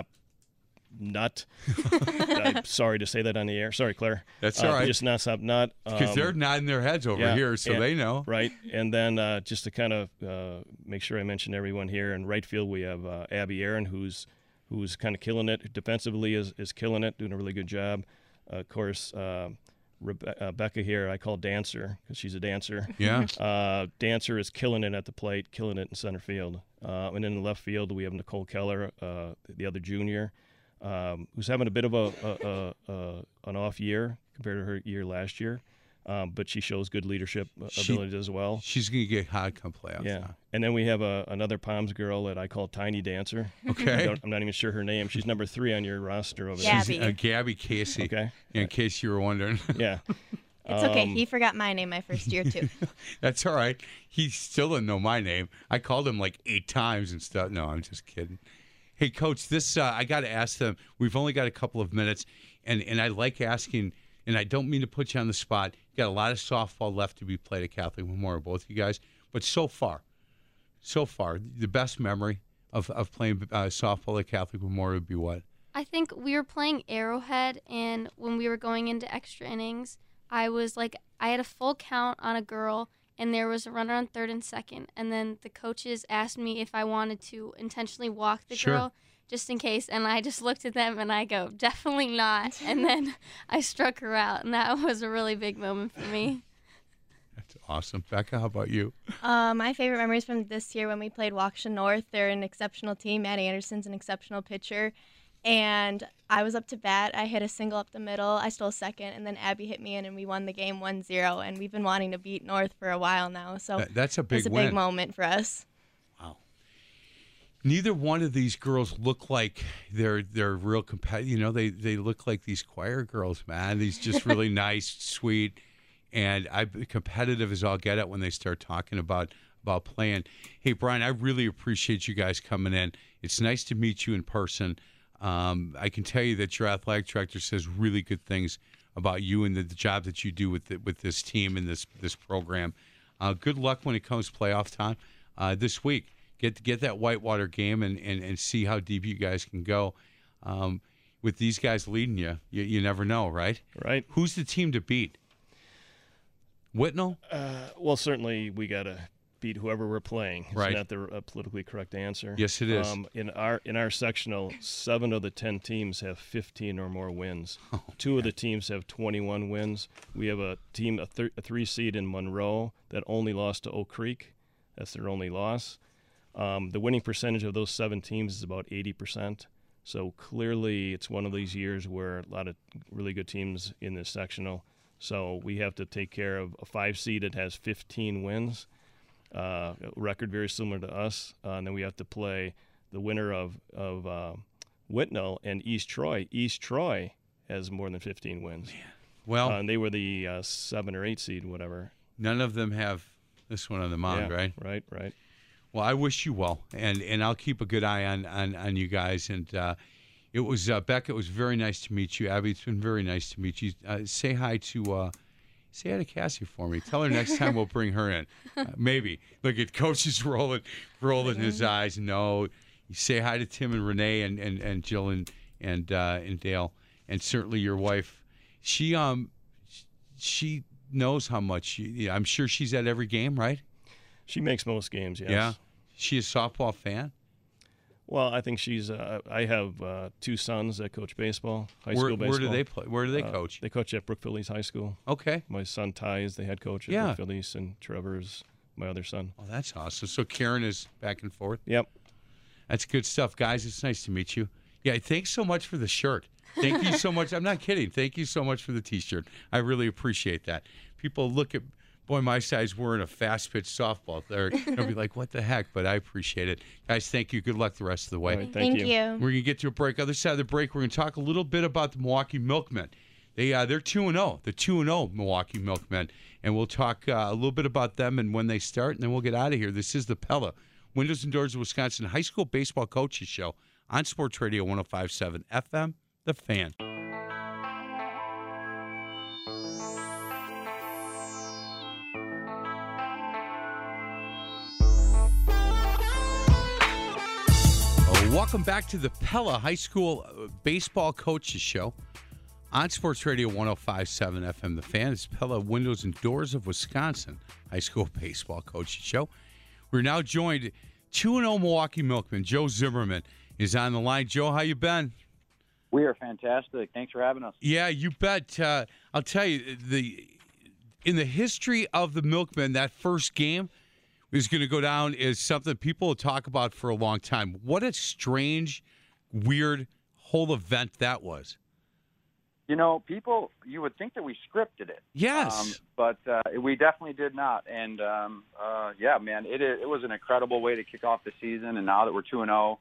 nut. I'm sorry to say that on the air. Sorry, Claire. That's uh, all right. Just nonstop nut. Because Um, they're nodding their heads over yeah, here, so and- they know. Right. And then uh, just to kind of uh, make sure I mention everyone here, in right field we have uh, Abby Aaron, who's who's kind of killing it. Defensively is, is killing it, doing a really good job. Uh, of course, uh, Rebe- uh, Becca here, I call Dancer because she's a dancer. Yeah. Uh, Dancer is killing it at the plate, killing it in center field. Uh, and in the left field, we have Nicole Keller, uh, the other junior, um, who's having a bit of a, a, a, a an off year compared to her year last year. Um, but she shows good leadership She- abilities as well. She's going to get hot come playoffs. Yeah. now. And then we have a, another Palms girl that I call Tiny Dancer. Okay. I don't- I'm not even sure her name. She's number three on your roster over Gabby. She's, uh, Gabby Casey. Okay. In case you were wondering. Yeah. It's okay. Um, He forgot my name my first year too. That's all right. He still didn't know my name. I called him like eight times and stuff. No, I'm just kidding. Hey, Coach, this uh, I got to ask them. We've only got a couple of minutes, and, and I like asking, and I don't mean to put you on the spot. You got a lot of softball left to be played at Catholic Memorial, both you guys. But so far, so far, the best memory of, of playing uh, softball at Catholic Memorial would be what? I think we were playing Arrowhead, and when we were going into extra innings, I was like, I had a full count on a girl, and there was a runner on third and second. And then the coaches asked me if I wanted to intentionally walk the Sure. girl just in case. And I just looked at them and I go, definitely not. And then I struck her out, and that was a really big moment for me. That's awesome. Becca, how about you? Uh, my favorite memories from this year when we played Waukesha North. They're an exceptional team. Maddie Anderson's an exceptional pitcher. And I was up to bat. I hit a single up the middle. I stole second, and then Abby hit me in, and we won the game one zero. And we've been wanting to beat North for a while now. So That- that's a big it's a win. big moment for us. Neither one of these girls look like they're they're real competitive. You know, they they look like these choir girls, man. These just really nice, sweet, and I competitive as all get at when they start talking about about playing. Hey, Brian, I really appreciate you guys coming in. It's nice to meet you in person. Um, I can tell you that your athletic director says really good things about you and the, the job that you do with the, with this team and this this program. Uh, good luck when it comes playoff time uh, this week. Get get that Whitewater game and, and, and see how deep you guys can go. Um, with these guys leading you, you, you never know, right? Right. Who's the team to beat? Whitnell? Uh, well, certainly we got to beat whoever we're playing. It's Right. not the uh, politically correct answer. Yes, it is. Um, in our in our sectional, seven of the ten teams have fifteen or more wins. Oh, Two of the teams have twenty-one wins. We have a team, a, thir- a three seed in Monroe that only lost to Oak Creek. That's their only loss. Um, the winning percentage of those seven teams is about eighty percent. So clearly it's one of these years where a lot of really good teams in this sectional. So we have to take care of a five seed that has fifteen wins, uh, a record very similar to us. Uh, and then we have to play the winner of, of uh, Whitnell and East Troy. East Troy has more than fifteen wins. Well, uh, and they were the uh, seven or eight seed, whatever. None of them have this one on the mound, Yeah, right? Right, right. Well, I wish you well, and, and I'll keep a good eye on, on, on you guys. And uh, it was uh, Becca. It was very nice to meet you, Abby. It's been very nice to meet you. Uh, say hi to uh, say hi to Cassie for me. Tell her next time we'll bring her in. Uh, maybe. Look at Coach is rolling rolling his eyes. No, you say hi to Tim and Renee and, and, and Jill and and uh, and Dale, and certainly your wife. She um she knows how much. You, I'm sure she's at every game, right? She makes most games, yes. Yeah. She a softball fan? Well, I think she's. Uh, I have uh, two sons that coach baseball, high Where- school baseball. where do they play? Where do they Uh, coach? They coach at Brook Phillies High School. Okay. My son Ty is the head coach at Yeah. Brook Phillies, and Trevor's my other son. Oh, that's awesome. So Karen is back and forth? Yep. That's good stuff. Guys, it's nice to meet you. Yeah, thanks so much for the shirt. Thank you so much. I'm not kidding. Thank you so much for the T-shirt. I really appreciate that. People look at Boy, my side's wearing a fast pitch softball. They're going to be like, what the heck? But I appreciate it. Guys, thank you. Good luck the rest of the way. All right, thank, Thank you. We're going to get to a break. Other side of the break, we're going to talk a little bit about the Milwaukee Milkmen. They, uh, they're two and oh, the two and oh Milwaukee Milkmen. And we'll talk uh, a little bit about them and when they start, and then we'll get out of here. This is the Pella Windows and Doors of Wisconsin High School Baseball Coaches Show on Sports Radio one oh five point seven F M, The Fan. Welcome back to the Pella High School Baseball Coaches Show on Sports Radio one oh five point seven F M, The Fan. It's Pella Windows and Doors of Wisconsin High School Baseball Coaches Show. We're now joined two and oh Milwaukee Milkmen. Joe Zimmerman is on the line. Joe, how you been? We are fantastic. Thanks for having us. Yeah, you bet. Uh, I'll tell you, the in the history of the Milkmen, that first game is going to go down as something people will talk about for a long time. What a strange, weird whole event that was. You know, people, you would think that we scripted it. Yes. Um, but uh, we definitely did not. And, um, uh, yeah, man, it it was an incredible way to kick off the season. And now that we're two and oh,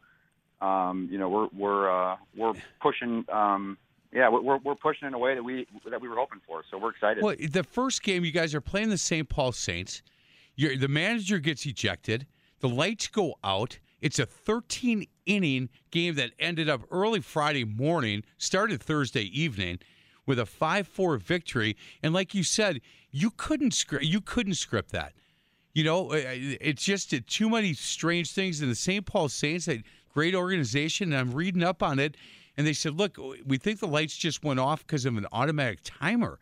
um, you know, we're we're uh, we're pushing um, yeah, we're we're pushing in a way that we that we were hoping for. So we're excited. Well, the first game, you guys are playing the Saint Paul Saints. You're, the manager gets ejected. The lights go out. It's a thirteen-inning game that ended up early Friday morning, started Thursday evening, with a five four victory. And like you said, you couldn't script. You couldn't script that. You know, it's just too many strange things. And the Saint Paul Saints, a great organization, and I'm reading up on it, and they said, look, we think the lights just went off because of an automatic timer.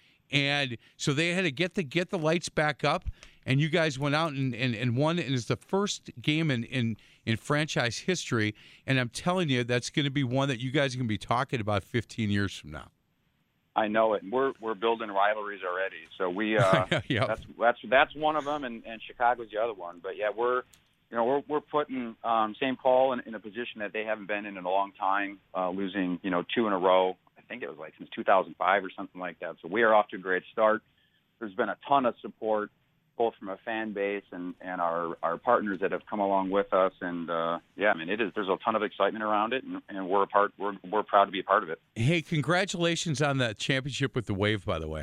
And so they had to get the get the lights back up, and you guys went out and, and, and won. And it's the first game in, in, in franchise history. And I'm telling you, that's going to be one that you guys are going to be talking about fifteen years from now. I know it. We're we're building rivalries already. So we uh, yep. that's that's that's one of them, and, and Chicago's the other one. But yeah, we're you know we're we're putting um, Saint Paul in, in a position that they haven't been in in a long time, uh, losing you know two in a row. I think it was like since two thousand five or something like that. So we are off to a great start. There's been a ton of support, both from a fan base and, and our, our partners that have come along with us. And uh, yeah, I mean, it is. There's a ton of excitement around it, and, and we're a part. We're we're proud to be a part of it. Hey, congratulations on that championship with the Wave, by the way.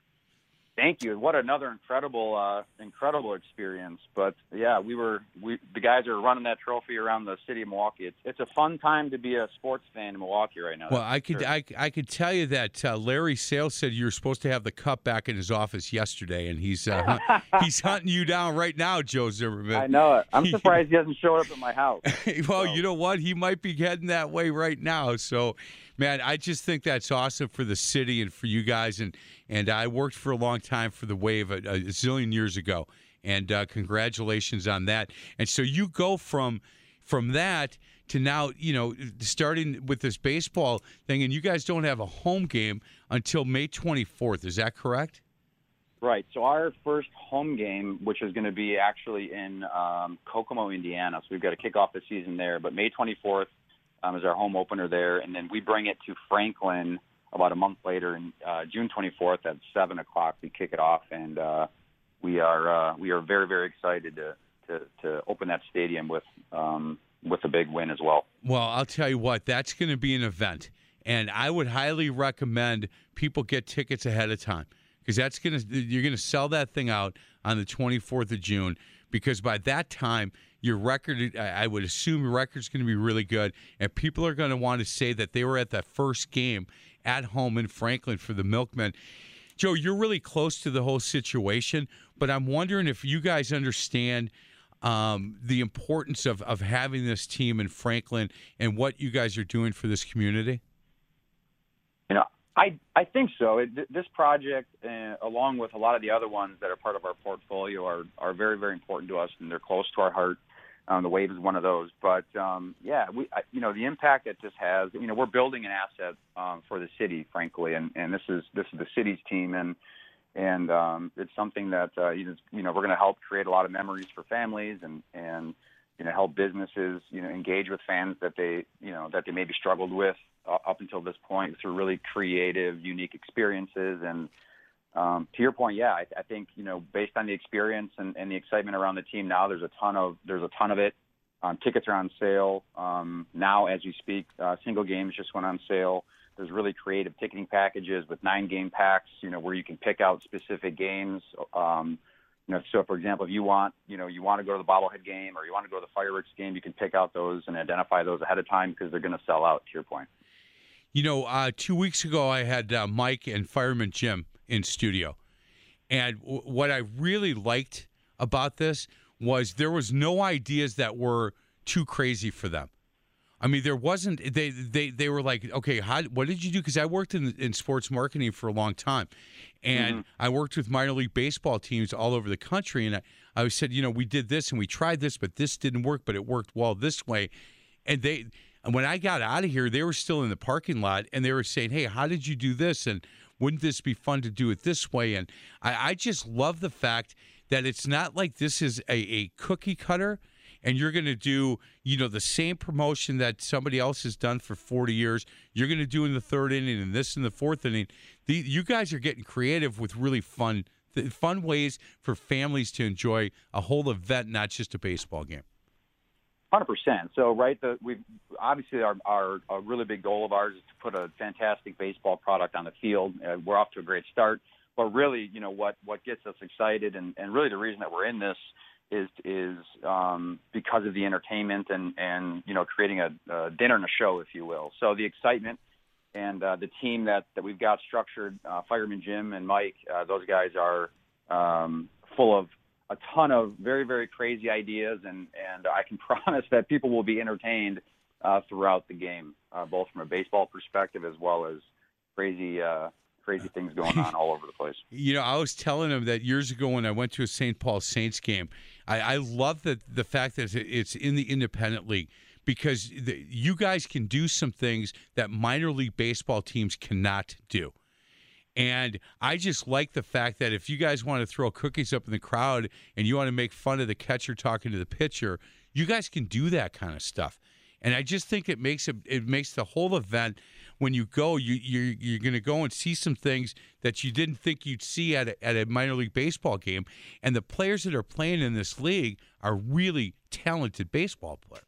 Thank you. What another incredible, uh, incredible experience. But yeah, we were we the guys are running that trophy around the city of Milwaukee. It's it's a fun time to be a sports fan in Milwaukee right now. Well, I could sure. I, I could tell you that uh, Larry Sales said you were supposed to have the cup back in his office yesterday, and he's uh, he's hunting you down right now, Joe Zimmerman. I know it. I'm surprised he hasn't showed up at my house. Well, so. You know what? He might be heading that way right now. So, man, I just think that's awesome for the city and for you guys. And and I worked for a long time for the Wave a, a zillion years ago. And uh, congratulations on that. And so you go from from that to now, you know, starting with this baseball thing, and you guys don't have a home game until May twenty-fourth. Is that correct? Right. So our first home game, which is going to be actually in um, Kokomo, Indiana. So we've got to kick off the season there. But May twenty-fourth um, is our home opener there. And then we bring it to Franklin about a month later, in uh, June twenty-fourth at seven o'clock. We kick it off, and uh, we are uh, we are very, very excited to, to, to open that stadium with um, with a big win as well. Well, I'll tell you what, that's going to be an event. And I would highly recommend people get tickets ahead of time, because that's going to you're going to sell that thing out on the twenty-fourth of June, because by that time your record, I would assume your record's going to be really good, and people are going to want to say that they were at that first game at home in Franklin for the Milkmen. Joe, you're really close to the whole situation, but I'm wondering if you guys understand um, the importance of, of having this team in Franklin and what you guys are doing for this community. You know, I I think so. It, this project, uh, along with a lot of the other ones that are part of our portfolio, are are very, very important to us, and they're close to our heart. Um, the Wave is one of those. But, um, yeah, we I, you know, the impact that this has, you know, we're building an asset um, for the city, frankly, and, and this is this is the city's team, and and um, it's something that, uh, you know, we're going to help create a lot of memories for families and, and, you know, help businesses, you know, engage with fans that they, you know, that they maybe struggled with uh, up until this point through really creative, unique experiences. And um, to your point, yeah, I, I think, you know, based on the experience and, and the excitement around the team now, there's a ton of there's a ton of it. Um, tickets are on sale um, now as you speak. Uh, single games just went on sale. There's really creative ticketing packages with nine game packs, you know, where you can pick out specific games. Um, you know, so for example, if you want, you know, you want to go to the bobblehead game or you want to go to the fireworks game, you can pick out those and identify those ahead of time because they're going to sell out. To your point. You know, uh, two weeks ago I had uh, Mike and Fireman Jim in studio, and w- what I really liked about this was there was no ideas that were too crazy for them. I mean, there wasn't. They they they were like, okay, how, what did you do? Because I worked in in sports marketing for a long time, and mm-hmm. I worked with minor league baseball teams all over the country. And I, I said, you know, we did this and we tried this, but this didn't work, but it worked well this way. And they, and when I got out of here, they were still in the parking lot, and they were saying, hey, how did you do this? And wouldn't this be fun to do it this way? And I, I just love the fact that it's not like this is a, a cookie cutter. And you're going to do, you know, the same promotion that somebody else has done for forty years. You're going to do in the third inning and this in the fourth inning. The, you guys are getting creative with really fun, fun ways for families to enjoy a whole event, not just a baseball game. one hundred percent. So, right, the, we've obviously our, our a really big goal of ours is to put a fantastic baseball product on the field. Uh, we're off to a great start, but really, you know, what what gets us excited, and, and really the reason that we're in this is is um, because of the entertainment and, and you know, creating a, a dinner and a show, if you will. So the excitement and uh, the team that, that we've got structured, uh, Fireman Jim and Mike, uh, those guys are um, full of a ton of very, very crazy ideas, and, and I can promise that people will be entertained uh, throughout the game, uh, both from a baseball perspective as well as crazy uh crazy things going on all over the place. You know, I was telling him that years ago when I went to a Saint Paul Saints game, I, I love that the fact that it's in the independent league, because the, you guys can do some things that minor league baseball teams cannot do. And I just like the fact that if you guys want to throw cookies up in the crowd and you want to make fun of the catcher talking to the pitcher, you guys can do that kind of stuff. And I just think it makes it, it makes the whole event, when you go, you, you're, you're going to go and see some things that you didn't think you'd see at a, at a minor league baseball game. And the players that are playing in this league are really talented baseball players.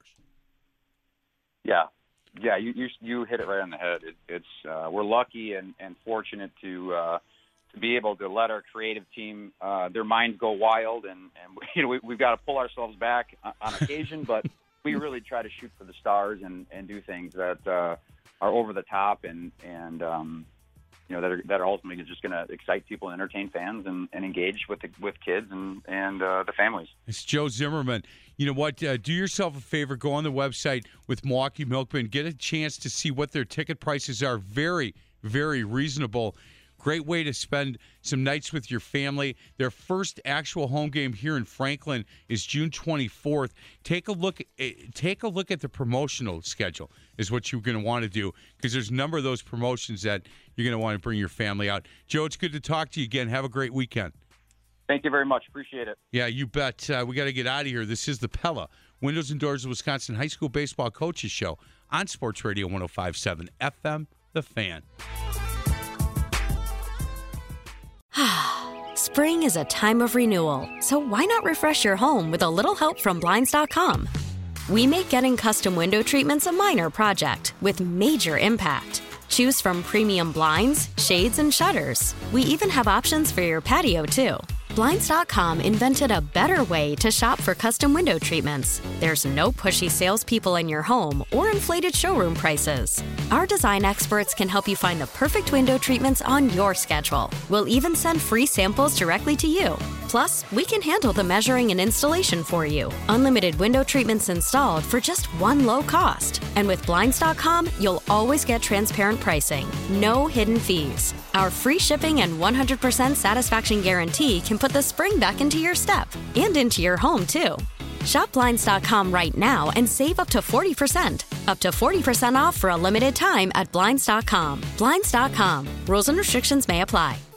Yeah. Yeah, you you, you hit it right on the head. It, it's uh, we're lucky and, and fortunate to uh, to be able to let our creative team, uh, their minds go wild. And, and you know, we, we've got to pull ourselves back on, on occasion, but we really try to shoot for the stars and, and do things that uh, are over the top and and um, you know that are that are ultimately just going to excite people and entertain fans and, and engage with the, with kids and and uh, the families. It's Joe Zimmerman. You know what? Uh, do yourself a favor. Go on the website with Milwaukee Milkman. Get a chance to see what their ticket prices are. Very, very reasonable. Great way to spend some nights with your family. Their first actual home game here in Franklin is June twenty-fourth. Take a look. Take a look at the promotional schedule. Is what you're going to want to do, because there's a number of those promotions that you're going to want to bring your family out. Joe, it's good to talk to you again. Have a great weekend. Thank you very much. Appreciate it. Yeah, you bet. Uh, we got to get out of here. This is the Pella Windows and Doors of Wisconsin High School Baseball Coaches Show on Sports Radio one oh five point seven F M, The Fan. Spring is a time of renewal, so why not refresh your home with a little help from Blinds dot com? We make getting custom window treatments a minor project with major impact. Choose from premium blinds, shades, and shutters. We even have options for your patio, too. Blinds dot com invented a better way to shop for custom window treatments. There's no pushy salespeople in your home or inflated showroom prices. Our design experts can help you find the perfect window treatments on your schedule. We'll even send free samples directly to you. Plus, we can handle the measuring and installation for you. Unlimited window treatments installed for just one low cost. And with Blinds dot com, you'll always get transparent pricing. No hidden fees. Our free shipping and one hundred percent satisfaction guarantee can put the spring back into your step and into your home, too. Shop Blinds dot com right now and save up to forty percent. Up to forty percent off for a limited time at Blinds dot com. Blinds dot com. Rules and restrictions may apply.